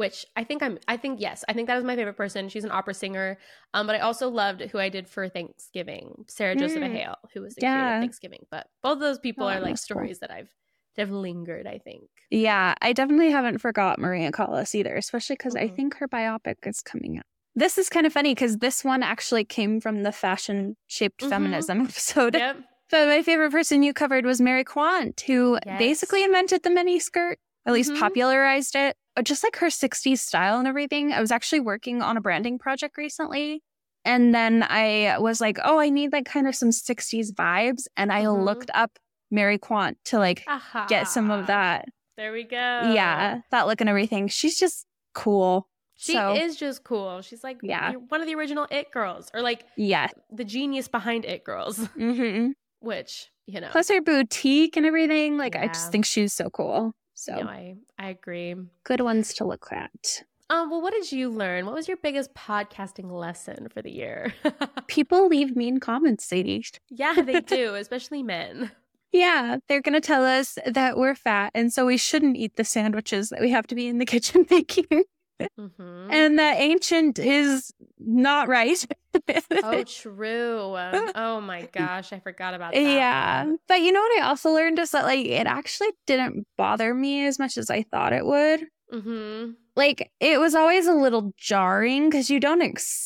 which I think I'm, I think, yes, I think that is my favorite person. She's an opera singer. Um, but I also loved who I did for Thanksgiving, Sarah Joseph Mm. Hale, who was the Yeah. creator of Thanksgiving. But both of those people Oh, are that like was cool. stories that I've that have lingered, I think. Yeah, I definitely haven't forgot Maria Callas either, especially because I Mhm. think her biopic is coming out. This is kind of funny because this one actually came from the fashion-shaped Mhm. feminism episode. Yep. But my favorite person you covered was Mary Quant, who Yes. basically invented the miniskirt, at least Mhm. popularized it. But just like her sixties style and everything. I was actually working on a branding project recently. And then I was like, oh, I need like kind of some sixties vibes. And I Mhm. looked up Mary Quant to like Aha. get some of that. There we go. Yeah, that look and everything. She's just cool. She So, is just cool. She's like Yeah. the- one of the original It girls, or like yeah. the genius behind It girls, hmm which, you know. Plus her boutique and everything. Like, I Yeah. just think she's so cool. So, No, I, I agree. good ones to look at. Um, well, what did you learn? What was your biggest podcasting lesson for the year? People leave mean comments, Sadie. Yeah, they do, especially men. Yeah, they're going to tell us that we're fat, and so we shouldn't eat the sandwiches that we have to be in the kitchen making. Mhm. And that ancient is not right. Oh, true. Oh my gosh, I forgot about that. Yeah. one. But you know what I also learned is that, like, it actually didn't bother me as much as I thought it would. Mhm. Like, it was always a little jarring because you don't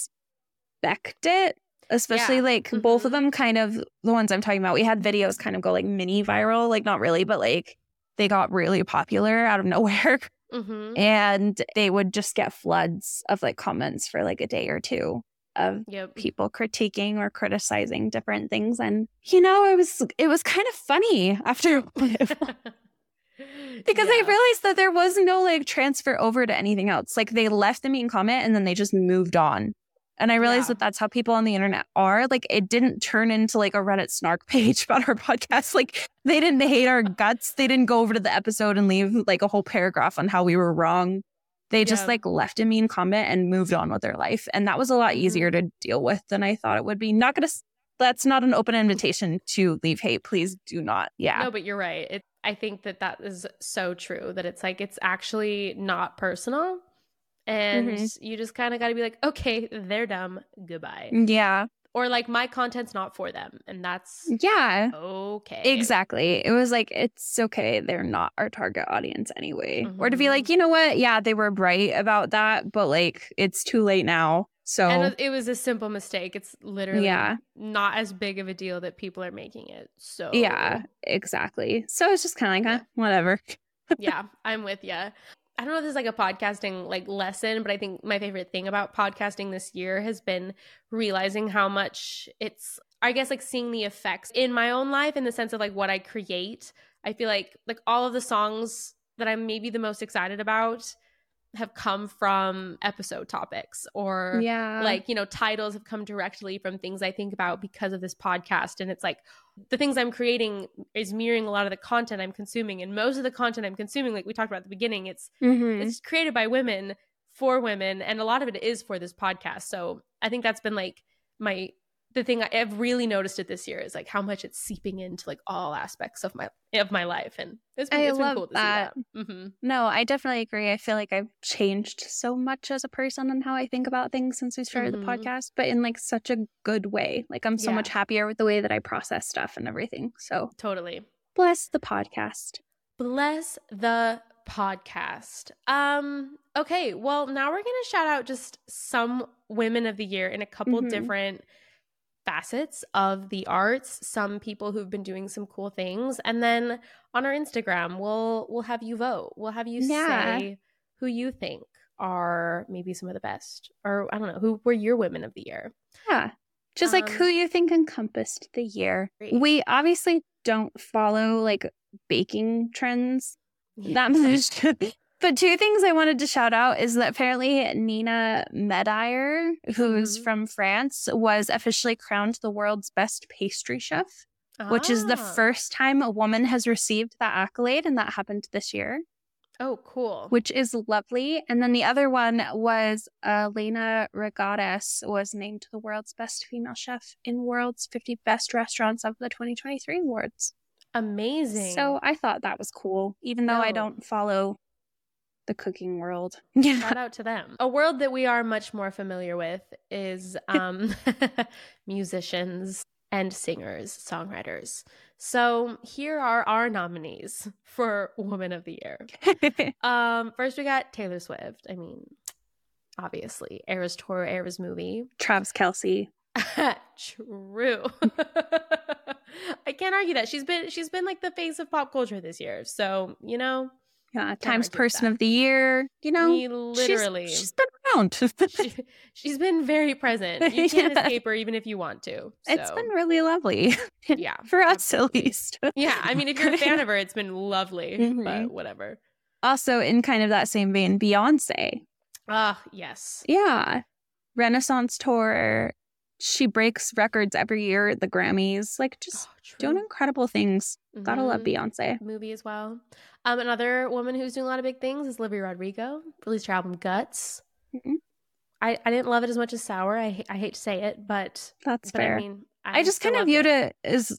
expect it. Especially, Yeah. like, both of Mhm. them kind of, the ones I'm talking about, we had videos kind of go, like, mini viral. Like, not really, but, like, they got really popular out of nowhere. Mhm. And they would just get floods of, like, comments for, like, a day or two of Yep. people critiquing or criticizing different things. And, you know, it was it was kind of funny after a while. Because I Yeah. realized that there was no, like, transfer over to anything else. Like, they left the mean comment and then they just moved on. And I realized Yeah. that that's how people on the internet are. Like, it didn't turn into, like, a Reddit snark page about our podcast. Like, they didn't hate our guts. They didn't go over to the episode and leave, like, a whole paragraph on how we were wrong. They just, Yeah. like, left a mean comment and moved on with their life. And that was a lot Mhm. easier to deal with than I thought it would be. Not gonna... That's not an open invitation to leave hate. Please do not. Yeah. No, but you're right. It, I think that that is so true, that it's like, it's actually not personal. And Mhm. you just kind of got to be like, okay, they're dumb. Goodbye. Yeah. Or like, my content's not for them. And that's Yeah. okay. Exactly. It was like, it's okay. They're not our target audience anyway. Or to be Mhm. like, you know what? Yeah, they were right about that, but like, it's too late now. So, And it was a simple mistake. It's literally Yeah. not as big of a deal that people are making it. So yeah, exactly. So it's just kind of like, Yeah. huh, whatever. yeah, I'm with you. I don't know if this is like a podcasting like lesson, but I think my favorite thing about podcasting this year has been realizing how much it's, I guess, like seeing the effects in my own life in the sense of like what I create. I feel like like all of the songs that I'm maybe the most excited about have come from episode topics, or Yeah. like, you know, titles have come directly from things I think about because of this podcast. And it's like the things I'm creating is mirroring a lot of the content I'm consuming. And most of the content I'm consuming, like we talked about at the beginning, it's Mhm. it's created by women for women, and a lot of it is for this podcast. So I think that's been like my the thing I- I've really noticed it this year is like how much it's seeping into like all aspects of my of my life, and it's been, I it's been love cool to that. see that. Mm-hmm. No, I definitely agree. I feel like I've changed so much as a person and how I think about things since we started Mhm. the podcast, but in like such a good way. Like, I'm so Yeah. much happier with the way that I process stuff and everything. So, Totally. bless the podcast. Bless the podcast. Um, okay, well, now we're going to shout out just some women of the year in a couple Mhm. different facets of the arts, some people who've been doing some cool things, and then on our Instagram, we'll we'll have you vote. We'll have you Yeah. say who you think are maybe some of the best, or I don't know, who were your women of the year. Yeah. Just like Um, who you think encompassed the year. Great. We obviously don't follow like baking trends that much. But two things I wanted to shout out is that apparently Nina Medayer, who's Mhm. from France, was officially crowned the world's best pastry chef, which is the Ah. first time a woman has received that accolade, and that happened this year, Oh, cool. which is lovely. And then the other one was Elena Regadas was named the world's best female chef in World's fifty Best Restaurants of the twenty twenty-three awards. Amazing. So I thought that was cool, even though I No. don't follow the cooking world. Yeah. Shout out to them. A world that we are much more familiar with is um, musicians and singers, songwriters. So here are our nominees for Woman of the Year. um, first, we got Taylor Swift. I mean, obviously, Eras Tour, Eras Movie. Travis Kelce. True. I can't argue that. She's been she's been like the face of pop culture this year. So, you know. Yeah, Times Person of the Year. You know, we literally. She's, she's been around. she, she's been very present. You can't yeah. escape her even if you want to. So. It's been really lovely. Yeah. For us, absolutely. at least. Yeah. I mean, if you're a fan of her, it's been lovely. Mm-hmm. But whatever. Also, in kind of that same vein, Beyonce. Ah, uh, yes. Yeah. Renaissance tour. She breaks records every year at the Grammys. Like, just oh, doing incredible things. Mm-hmm. Gotta love Beyonce. Movie as well. Um, another woman who's doing a lot of big things is Olivia Rodrigo. Released her album Guts. Mm-hmm. I, I didn't love it as much as Sour. I I hate to say it, but that's but fair. I mean, I, I just kind of viewed it. it as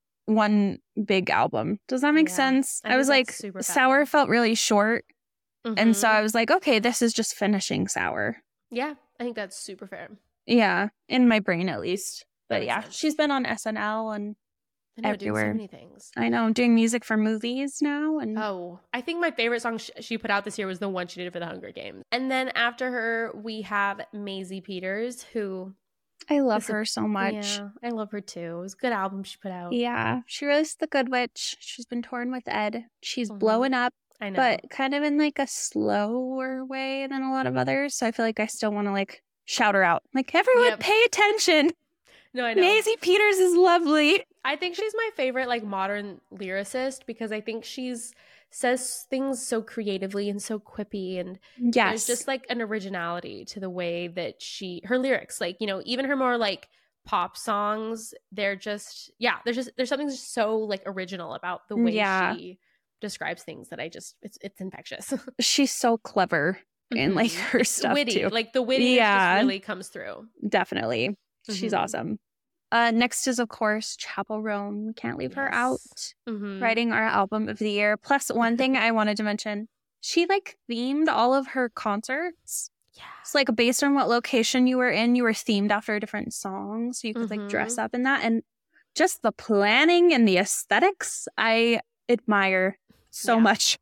one big album. Does that make yeah. sense? I, I was like, Sour felt really short. Mm-hmm. And so I was like, okay, this is just finishing Sour. Yeah, I think that's super fair. Yeah, in my brain at least. But yeah, sense. She's been on S N L and I know, everywhere. Doing so many things. I know, doing music for movies now. And oh, I think my favorite song sh- she put out this year was the one she did for the Hunger Games. And then after her, we have Maisie Peters, who I love her a, so much. Yeah, I love her too. It was a good album she put out. Yeah, she released The Good Witch. She's been touring with Ed. She's mm-hmm. blowing up. I know, but kind of in like a slower way than a lot of others. So I feel like I still want to like shout her out. Like, everyone yep. pay attention. No, I know. Maisie Peters is lovely. I think she's my favorite like modern lyricist because I think she's says things so creatively and so quippy, and yes. there's just like an originality to the way that she her lyrics, like, you know, even her more like pop songs, they're just yeah, there's just there's something so like original about the way yeah. she describes things that I just it's it's infectious. She's so clever. And like her stuff witty, too. Like the wittiness yeah. just really comes through. Definitely. Mm-hmm. She's awesome. Uh, next is, of course, Chappell Roan. We can't leave yes. her out. Mm-hmm. Writing our album of the year. Plus, one thing I wanted to mention, she like themed all of her concerts. Yeah. It's like based on what location you were in, you were themed after a different song. So you could mm-hmm. like dress up in that. And just the planning and the aesthetics, I admire so yeah. much.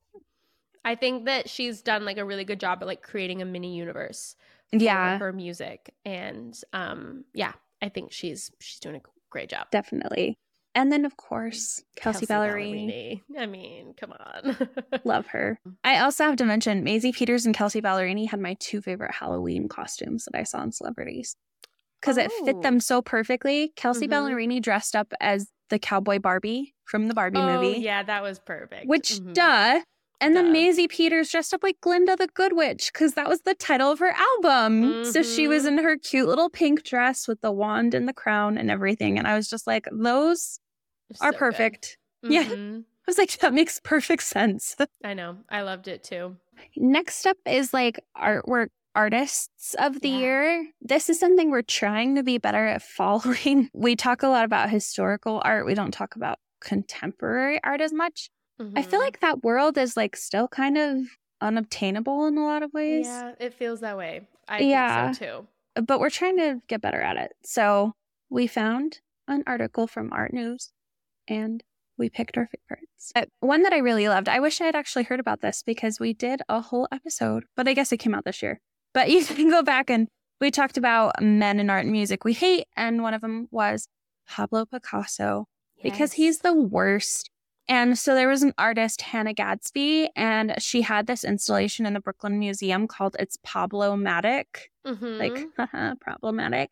I think that she's done like a really good job at like creating a mini universe for yeah. her music. And um, yeah, I think she's she's doing a great job. Definitely. And then, of course, Kelsea, Kelsea Ballerini. Ballerini. I mean, come on. Love her. I also have to mention Maisie Peters and Kelsea Ballerini had my two favorite Halloween costumes that I saw in celebrities. Because oh. it fit them so perfectly. Kelsea mm-hmm. Ballerini dressed up as the cowboy Barbie from the Barbie oh, movie. Yeah, that was perfect. Which, mm-hmm. duh. And Duh. then Maisie Peters dressed up like Glinda the Good Witch because that was the title of her album. Mm-hmm. So she was in her cute little pink dress with the wand and the crown and everything. And I was just like, those are so perfect. Mm-hmm. Yeah. I was like, that makes perfect sense. I know. I loved it too. Next up is like artwork artists of the yeah. year. This is something we're trying to be better at following. We talk a lot about historical art. We don't talk about contemporary art as much. Mm-hmm. I feel like that world is like still kind of unobtainable in a lot of ways. Yeah, it feels that way. I yeah. think so too. But we're trying to get better at it. So we found an article from Art News and we picked our favorites. Uh, one that I really loved. I wish I had actually heard about this because we did a whole episode, but I guess it came out this year. But you can go back and we talked about men in art and music we hate. And one of them was Pablo Picasso yes. because he's the worst. And so there was an artist, Hannah Gadsby, and she had this installation in the Brooklyn Museum called It's Pablo-matic. Mm-hmm. Like, haha, problematic.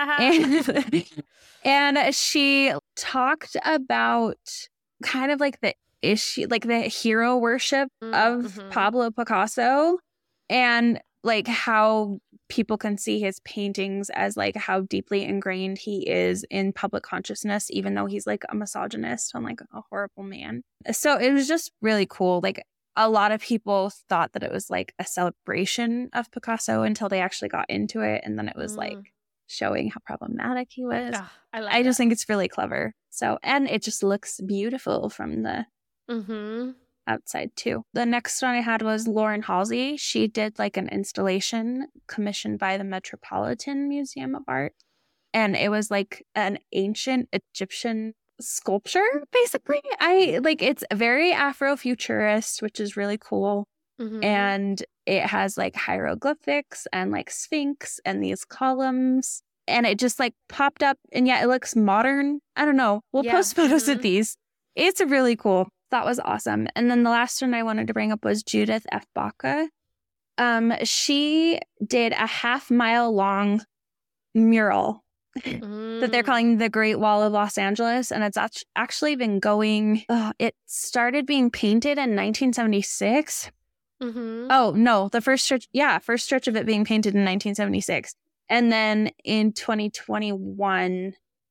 and, and she talked about kind of like the issue, like the hero worship mm-hmm. of Pablo Picasso and like how people can see his paintings as like how deeply ingrained he is in public consciousness, even though he's like a misogynist and like a horrible man. So it was just really cool. Like a lot of people thought that it was like a celebration of Picasso until they actually got into it. And then it was mm. like showing how problematic he was. Oh, I like I just that. think it's really clever. So, and it just looks beautiful from the mm-hmm. outside too. The next one I had was Lauren Halsey. She did like an installation commissioned by the Metropolitan Museum of Art. And it was like an ancient Egyptian sculpture, basically. I like it's very Afrofuturist, which is really cool. Mm-hmm. And it has like hieroglyphics and like sphinx and these columns. And it just like popped up. And yeah, it looks modern. I don't know. We'll yeah. post photos mm-hmm. of these. It's really cool. That was awesome. And then the last one I wanted to bring up was Judith F. Baca. Um, she did a half mile long mural mm. that they're calling the Great Wall of Los Angeles. And it's actually been going, uh, it started being painted in nineteen seventy-six. Mm-hmm. Oh, no, the first stretch. Yeah, first stretch of it being painted in nineteen seventy-six. And then in twenty twenty-one,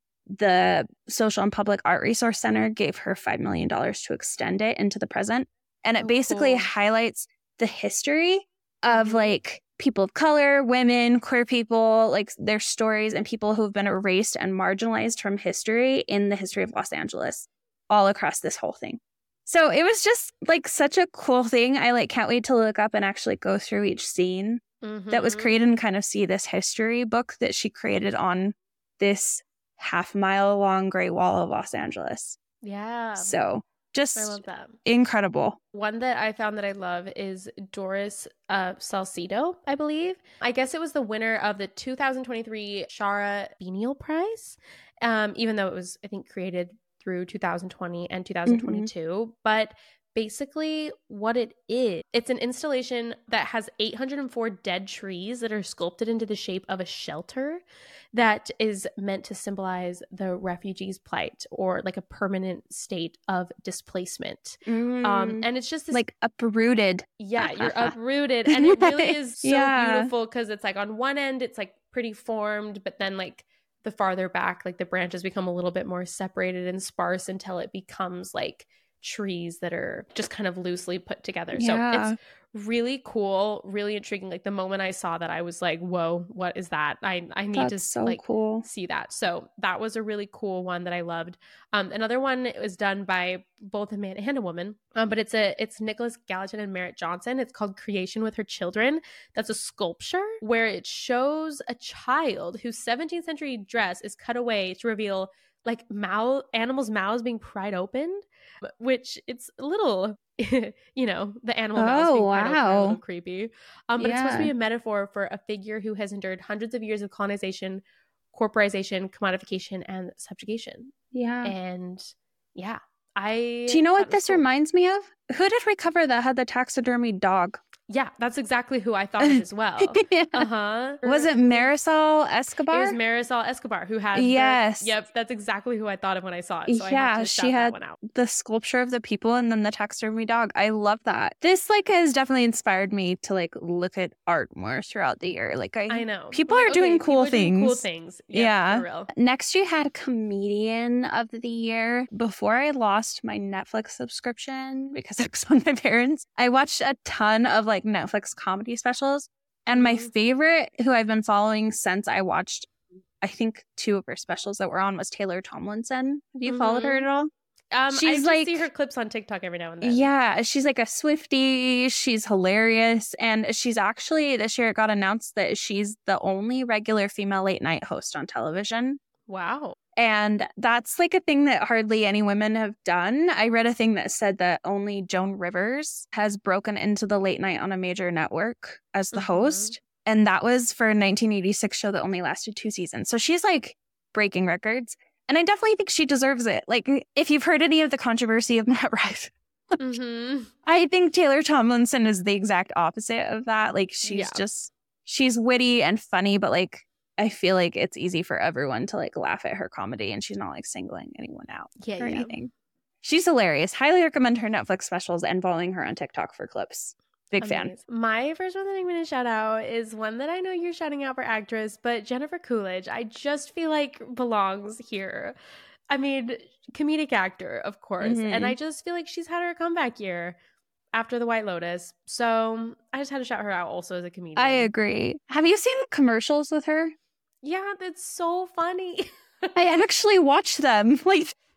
the Social and Public Art Resource Center gave her five million dollars to extend it into the present. And it oh, basically cool. highlights the history of like people of color, women, queer people, like their stories and people who have been erased and marginalized from history in the history of Los Angeles all across this whole thing. So it was just like such a cool thing. I like can't wait to look up and actually go through each scene mm-hmm. that was created and kind of see this history book that she created on this half mile long Great Wall of Los Angeles. Yeah. So just I love that. Incredible. One that I found that I love is Doris uh, Salcedo, I believe. I guess it was the winner of the two thousand twenty-three Shara Beneal Prize, um, even though it was, I think, created through two thousand twenty and two thousand twenty-two. Mm-hmm. But basically what it is, it's an installation that has eight hundred four dead trees that are sculpted into the shape of a shelter that is meant to symbolize the refugees' plight or like a permanent state of displacement. Mm. Um, and it's just this, like uprooted. Yeah, you're uprooted. And it really is so yeah. beautiful because it's like on one end, it's like pretty formed, but then like the farther back, like the branches become a little bit more separated and sparse until it becomes like trees that are just kind of loosely put together. Yeah. So it's really cool, really intriguing. Like the moment I saw that, I was like, whoa, what is that? I, I need That's to so like cool. see that. So that was a really cool one that I loved. Um, another one was done by both a man and a woman, um, but it's a it's Nicholas Gallatin and Merritt Johnson. It's called Creation with Her Children. That's a sculpture where it shows a child whose seventeenth century dress is cut away to reveal like mouth animals' mouths being pried open, which it's a little, you know, the animal oh, mouths being wow. pried open are a little creepy. Um, but yeah. it's supposed to be a metaphor for a figure who has endured hundreds of years of colonization, corporization, commodification, and subjugation. Yeah. And yeah, I. Do you know what this cool. reminds me of? Who did we cover that had the taxidermy dog? Yeah, that's exactly who I thought of as well. yeah. Uh-huh. Was it Marisol Escobar? It was Marisol Escobar who has Yes. The, yep, that's exactly who I thought of when I saw it. So yeah, I have to she had that one out. The sculpture of the people and then the taxidermy dog. I love that. This like has definitely inspired me to like look at art more throughout the year. Like I, I know. People like, are doing okay, cool people things. Doing cool things. Yep, yeah. For real. Next you had comedian of the year. Before I lost my Netflix subscription because I was on my parents, I watched a ton of like Netflix comedy comedy specials, and my favorite, who I've been following since I watched I think two of her specials that were on, was Taylor Tomlinson. Have you mm-hmm. followed her at all? Um, she's I just like, see her clips on TikTok every now and then. Yeah, she's like a Swiftie. She's hilarious, and she's actually this year it got announced that she's the only regular female late night host on television. Wow. And that's like a thing that hardly any women have done. I read a thing that said that only Joan Rivers has broken into the late night on a major network as the mm-hmm. host. And that was for a nineteen eighty-six show that only lasted two seasons. So she's like breaking records. And I definitely think she deserves it. Like, if you've heard any of the controversy of Matt Rife, mm-hmm. I think Taylor Tomlinson is the exact opposite of that. Like, she's yeah. just, she's witty and funny, but like, I feel like it's easy for everyone to like laugh at her comedy, and she's not like singling anyone out yeah, or yeah. anything. She's hilarious. Highly recommend her Netflix specials and following her on TikTok for clips. Big Amazing. fan. My first one that I'm going to shout out is one that I know you're shouting out for actress, but Jennifer Coolidge, I just feel like belongs here. I mean, comedic actor, of course. Mm-hmm. And I just feel like she's had her comeback year after The White Lotus. So I just had to shout her out also as a comedian. I agree. Have you seen the commercials with her? Yeah, that's so funny. I actually watched them. Like,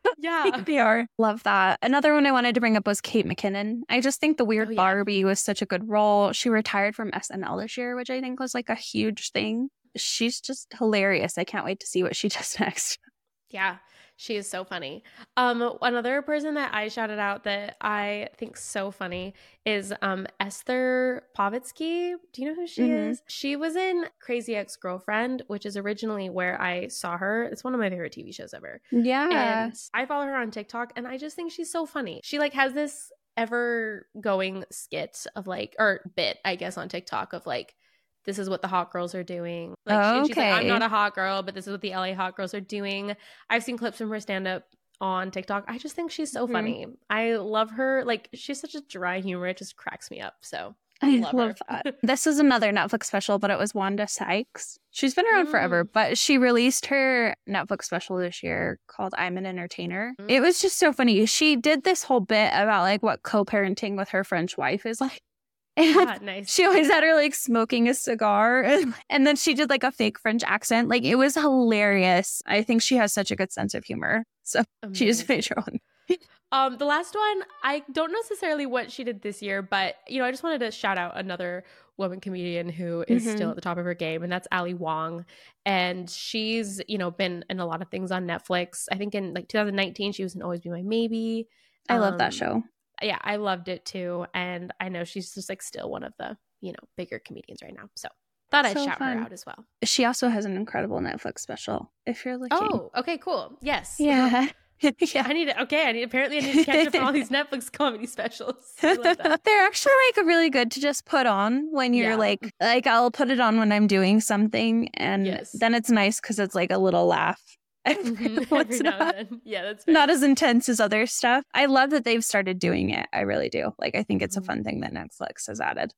Yeah. They are. Love that. Another one I wanted to bring up was Kate McKinnon. I just think the Weird Oh, yeah. Barbie was such a good role. She retired from S N L this year, which I think was like a huge thing. She's just hilarious. I can't wait to see what she does next. Yeah, she is so funny. Um, another person that I shouted out that I think so funny is um Esther Povitsky. Do you know who she Mhm. is? She was in Crazy Ex-Girlfriend, which is originally where I saw her. It's one of my favorite T V shows ever. Yeah. And I follow her on TikTok, and I just think she's so funny. She like has this ever going skit of like, or bit, I guess, on TikTok of like, this is what the hot girls are doing. Like, Oh, she, and she's like, I'm okay. not a hot girl, but this is what the L A hot girls are doing. I've seen clips from her stand up on TikTok. I just think she's so Mhm. funny. I love her. Like, she's such a dry humor. It just cracks me up. So I love, love her. that. This is another Netflix special, but it was Wanda Sykes. She's been around Mm. forever, but she released her Netflix special this year called I'm an Entertainer. Mm. It was just so funny. She did this whole bit about like what co-parenting with her French wife is like. And Yeah, nice. she always had her like smoking a cigar. And then she did like a fake French accent. Like it was hilarious. I think she has such a good sense of humor. So she just Amazing. made her own. Um, the last one, I don't know necessarily what she did this year, but you know, I just wanted to shout out another woman comedian who is Mhm. still at the top of her game, and that's Ali Wong. And she's, you know, been in a lot of things on Netflix. I think in like two thousand nineteen, she was in Always Be My Maybe. I love that Um, show. Yeah, I loved it too. And I know she's just like still one of the, you know, bigger comedians right now. So thought I'd So shout fun. her out as well. She also has an incredible Netflix special if you're looking. Oh, okay, cool. Yes. Yeah. yeah. I need to, okay, I need, apparently I need to catch up on all these Netflix comedy specials. I love that. They're actually like really good to just put on when you're Yeah. like, like I'll put it on when I'm doing something. And Yes. then it's nice because it's like a little laugh. Mhm. Well, Every it's now not, and then. Yeah, that's fair. not as intense as other stuff. I love that they've started doing it. I really do. Like, I think it's a Mhm. fun thing that Netflix has added.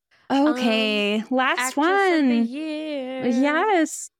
Okay. Last Actress one. of the year. Yes.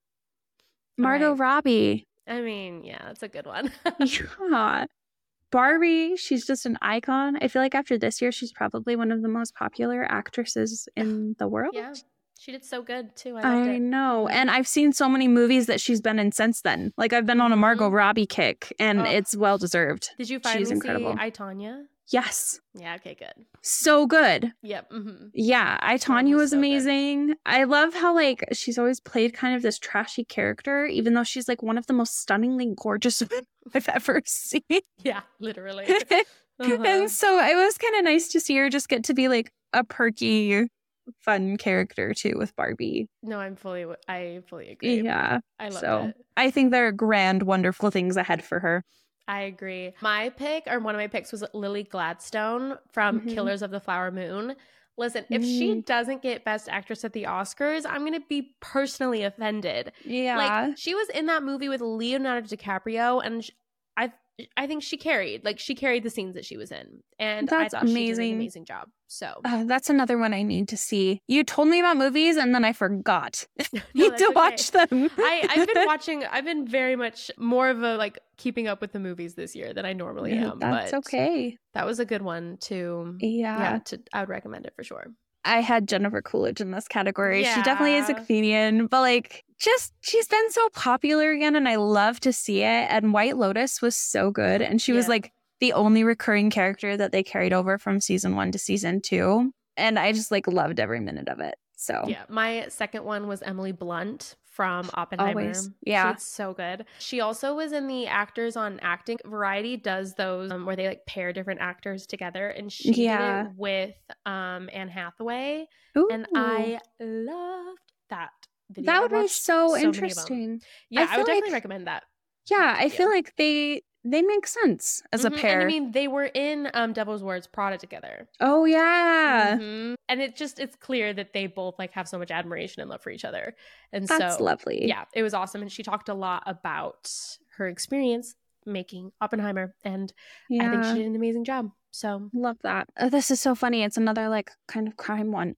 Margot Right. Robbie. I mean, yeah, that's a good one. Yeah. Barbie, she's just an icon. I feel like after this year, she's probably one of the most popular actresses in the world. Yeah, she did so good too. I I, loved it. know. Mhm. And I've seen so many movies that she's been in since then. Like, I've been on a Margot Mhm. Robbie kick, and Oh. it's well deserved. Did you She's finally see incredible. I, Tonya? Yes. Yeah, okay, good. So good. Yep. Mm-hmm. Yeah, I That Tanya was was so good. amazing. I love how like she's always played kind of this trashy character, even though she's like one of the most stunningly gorgeous women I've ever seen. Yeah, literally. Uh-huh. And so it was kind of nice to see her just get to be like a perky, fun character too with Barbie. No, I'm fully, I fully agree. Yeah. I love So it. I think there are grand, wonderful things ahead for her. I agree. My pick, or one of my picks, was Lily Gladstone from Mhm. Killers of the Flower Moon. Listen, if she Mm. doesn't get Best Actress at the Oscars, I'm going to be personally offended. Yeah. Like, she was in that movie with Leonardo DiCaprio, and sh- I I think she carried, like, she carried the scenes that she was in. And That's I thought she did amazing. an amazing job. So, Uh, that's another one I need to see. You told me about movies and then I forgot. No, need that's to okay. watch them. I, I've been watching, I've been very much more of a, like, keeping up with the movies this year than I normally Yeah, am. that's but okay. that was a good one to, Yeah. yeah, to, I would recommend it for sure. I had Jennifer Coolidge in this category. She definitely is a Yeah. comedian, but like just she's been so popular again and I love to see it. And White Lotus was so good. And she was Yeah. like the only recurring character that they carried over from season one to season two. And I just like loved every minute of it. So Yeah. My second one was Emily Blunt from Oppenheimer. Always. Yeah. She's so good. She also was in the Actors on Acting. Variety does those um, where they like pair different actors together. And she Yeah. did it with um, Anne Hathaway. And Ooh. I loved that video. that I would be watched so, many of them. interesting. Yeah, I I, feel would definitely like- recommend that. Yeah, I video. feel like they they make sense as a Mhm, pair. And I mean, they were in um, Devil's Words Prada together. oh yeah. Mhm. And it just, it's clear that they both like have so much admiration and love for each other. And That's so, lovely. yeah, it was awesome. And she talked a lot about her experience making Oppenheimer. And Yeah. I think she did an amazing job. So, Love that. Uh, this is so funny. It's another like kind of crime one.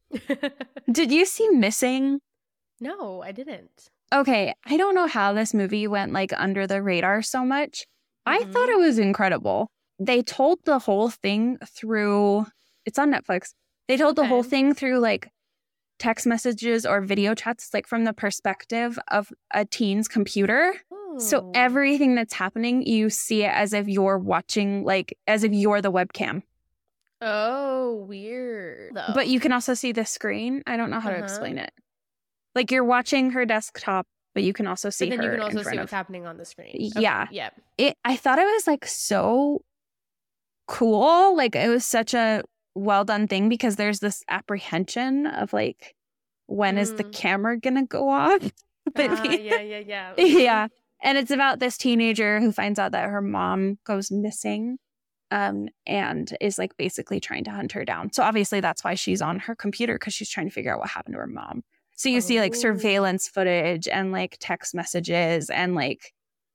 Did you see Missing? no, I didn't. Okay, I don't know how this movie went like under the radar so much. I Mhm. thought it was incredible. They told the whole thing through, it's on Netflix. They told the whole Okay. thing through like text messages or video chats, like from the perspective of a teen's computer. So everything that's happening, you see it as if you're watching, like as if you're the webcam. Oh, weird. Though. But you can also see the screen. I don't know how uh-huh. to explain it. Like you're watching her desktop, but you can also see but then her you can also in front see of... what's happening on the screen. Yeah. Okay. Yep. It. I thought it was like so cool. Like it was such a well done thing because there's this apprehension of like, when mm. is the camera gonna go off? But uh, yeah, yeah, yeah. Yeah. And it's about this teenager who finds out that her mom goes missing um, and is like basically trying to hunt her down. So obviously that's why she's on her computer, because she's trying to figure out what happened to her mom. So you oh. see like surveillance footage and like text messages and like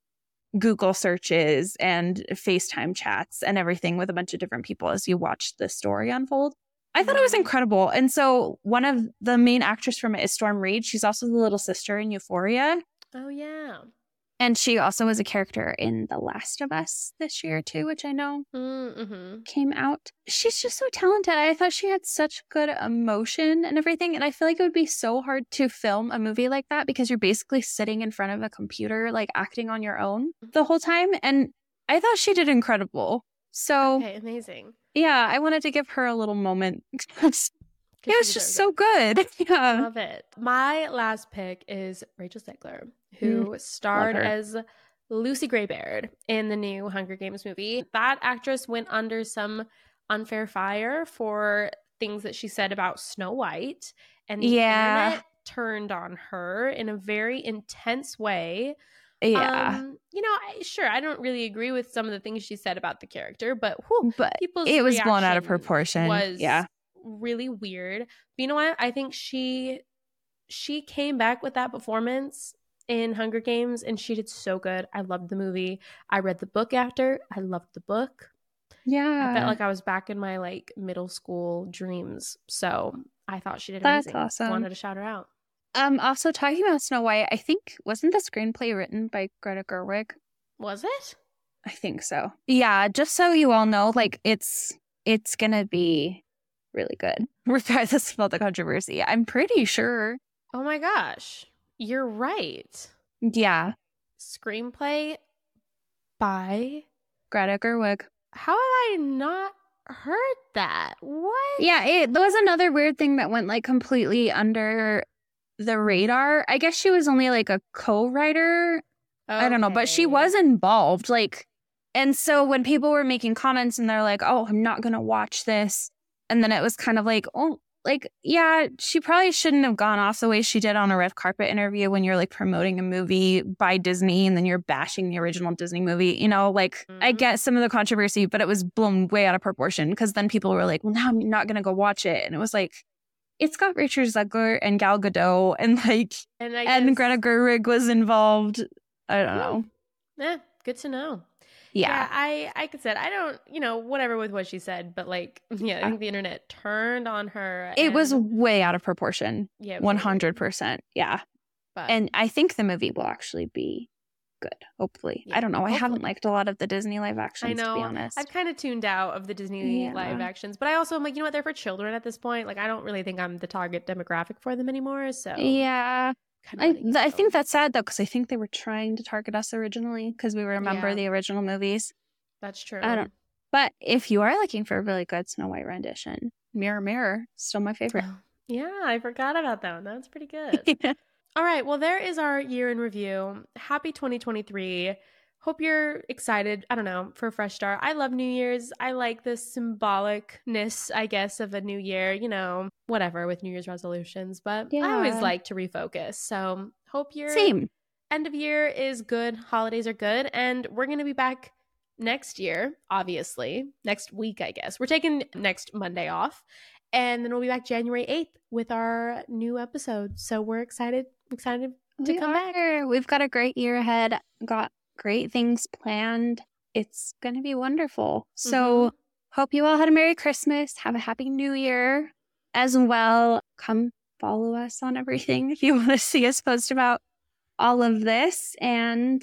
Google searches and FaceTime chats and everything with a bunch of different people as you watch the story unfold. I thought it was incredible. And so one of the main actors from it is Storm Reid. She's also the little sister in Euphoria. Oh, yeah. And she also was a character in The Last of Us this year, too, which I know mm-hmm. came out. She's just so talented. I thought she had such good emotion and everything. And I feel like it would be so hard to film a movie like that because you're basically sitting in front of a computer, like acting on your own the whole time. And I thought she did incredible. So, okay, amazing. Yeah, I wanted to give her a little moment. It was just so good. Yeah. Love it. My last pick is Rachel Zegler, who mm, starred as Lucy Greybeard in the new Hunger Games movie. That actress went under some unfair fire for things that she said about Snow White. And the yeah. internet turned on her in a very intense way. Yeah. Um, you know, I, sure, I don't really agree with some of the things she said about the character, but, whew, but people's it was blown out of proportion. Was yeah. really weird. But you know what? I think she she came back with that performance in Hunger Games, and she did so good. I loved the movie. I read the book after. I loved the book. Yeah. I felt like I was back in my like middle school dreams. So I thought she did That's amazing. Awesome. Wanted to shout her out. Um, also talking about Snow White, I think, wasn't the screenplay written by Greta Gerwig? Was it? I think so. Yeah, just so you all know, like, it's it's gonna be really good, regardless of all the controversy. I'm pretty sure. Oh my gosh. You're right. Yeah. Screenplay by Greta Gerwig. How have I not heard that? What? Yeah, it there was another weird thing that went, like, completely under the radar. I guess she was only like a co-writer. Okay. I don't know, but she was involved. Like, and so when people were making comments and they're like, "Oh, I'm not gonna watch this," and then it was kind of like, "Oh, like, yeah, she probably shouldn't have gone off the way she did on a red carpet interview when you're like promoting a movie by Disney and then you're bashing the original Disney movie." You know, like mm-hmm. I get some of the controversy, but it was blown way out of proportion because then people were like, "Well, now I'm not gonna go watch it," and it was like, it's got Rachel Zegler and Gal Gadot and like and, I and guess... Greta Gerwig was involved. I don't know. Yeah, good to know. Yeah. yeah, I I could said I don't, you know, whatever with what she said, but like, yeah, I think the internet turned on her. It and... was way out of proportion. Yeah, one hundred percent. Yeah, but... and I think the movie will actually be good. Hopefully, yeah, I don't know. Hopefully. I haven't liked a lot of the Disney live actions. I know. To be honest, I've kind of tuned out of the Disney yeah. live actions, but I also am like, you know what? They're for children at this point. Like, I don't really think I'm the target demographic for them anymore. So yeah, I th- I think that's sad though, because I think they were trying to target us originally because we remember yeah. the original movies. That's true. I don't. But if you are looking for a really good Snow White rendition, Mirror Mirror, still my favorite. Oh, yeah, I forgot about that one. That's pretty good. yeah. All right. Well, there is our year in review. Happy twenty twenty-three. Hope you're excited, I don't know, for a fresh start. I love New Year's. I like the symbolicness, I guess, of a new year, you know, whatever with New Year's resolutions. But yeah. I always like to refocus. So hope your Same. end of year is good. Holidays are good. And we're going to be back next year, obviously. Next week, I guess. We're taking next Monday off. And then we'll be back January eighth with our new episode. So we're excited, excited to we come are. back. We've got a great year ahead. Got great things planned. It's going to be wonderful. So mm-hmm. hope you all had a Merry Christmas. Have a Happy New Year as well. Come follow us on everything if you want to see us post about all of this. And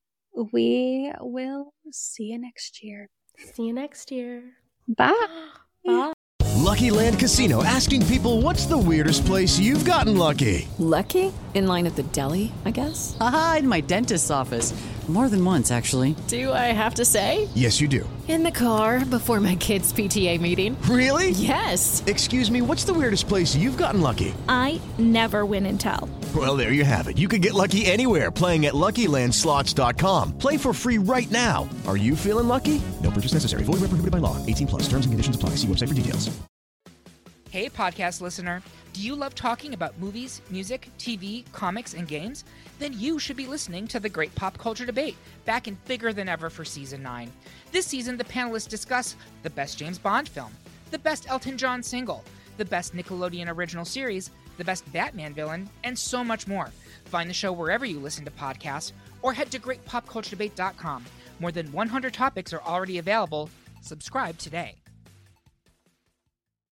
we will see you next year. See you next year. Bye. Bye. Lucky Land Casino, asking people, what's the weirdest place you've gotten lucky? Lucky? In line at the deli, I guess? Aha, in my dentist's office. More than once, actually. Do I have to say? Yes, you do. In the car before my kids' P T A meeting. Really? Yes. Excuse me, what's the weirdest place you've gotten lucky? I never win and tell. Well, there you have it. You can get lucky anywhere, playing at Lucky Land Slots dot com. Play for free right now. Are you feeling lucky? No purchase necessary. Void where prohibited by law. eighteen plus. Terms and conditions apply. See website for details. Hey, podcast listener. Do you love talking about movies, music, T V, comics, and games? Then you should be listening to The Great Pop Culture Debate, back and bigger than ever for Season nine. This season, the panelists discuss the best James Bond film, the best Elton John single, the best Nickelodeon original series, the best Batman villain, and so much more. Find the show wherever you listen to podcasts, or head to great pop culture debate dot com. More than one hundred topics are already available. Subscribe today.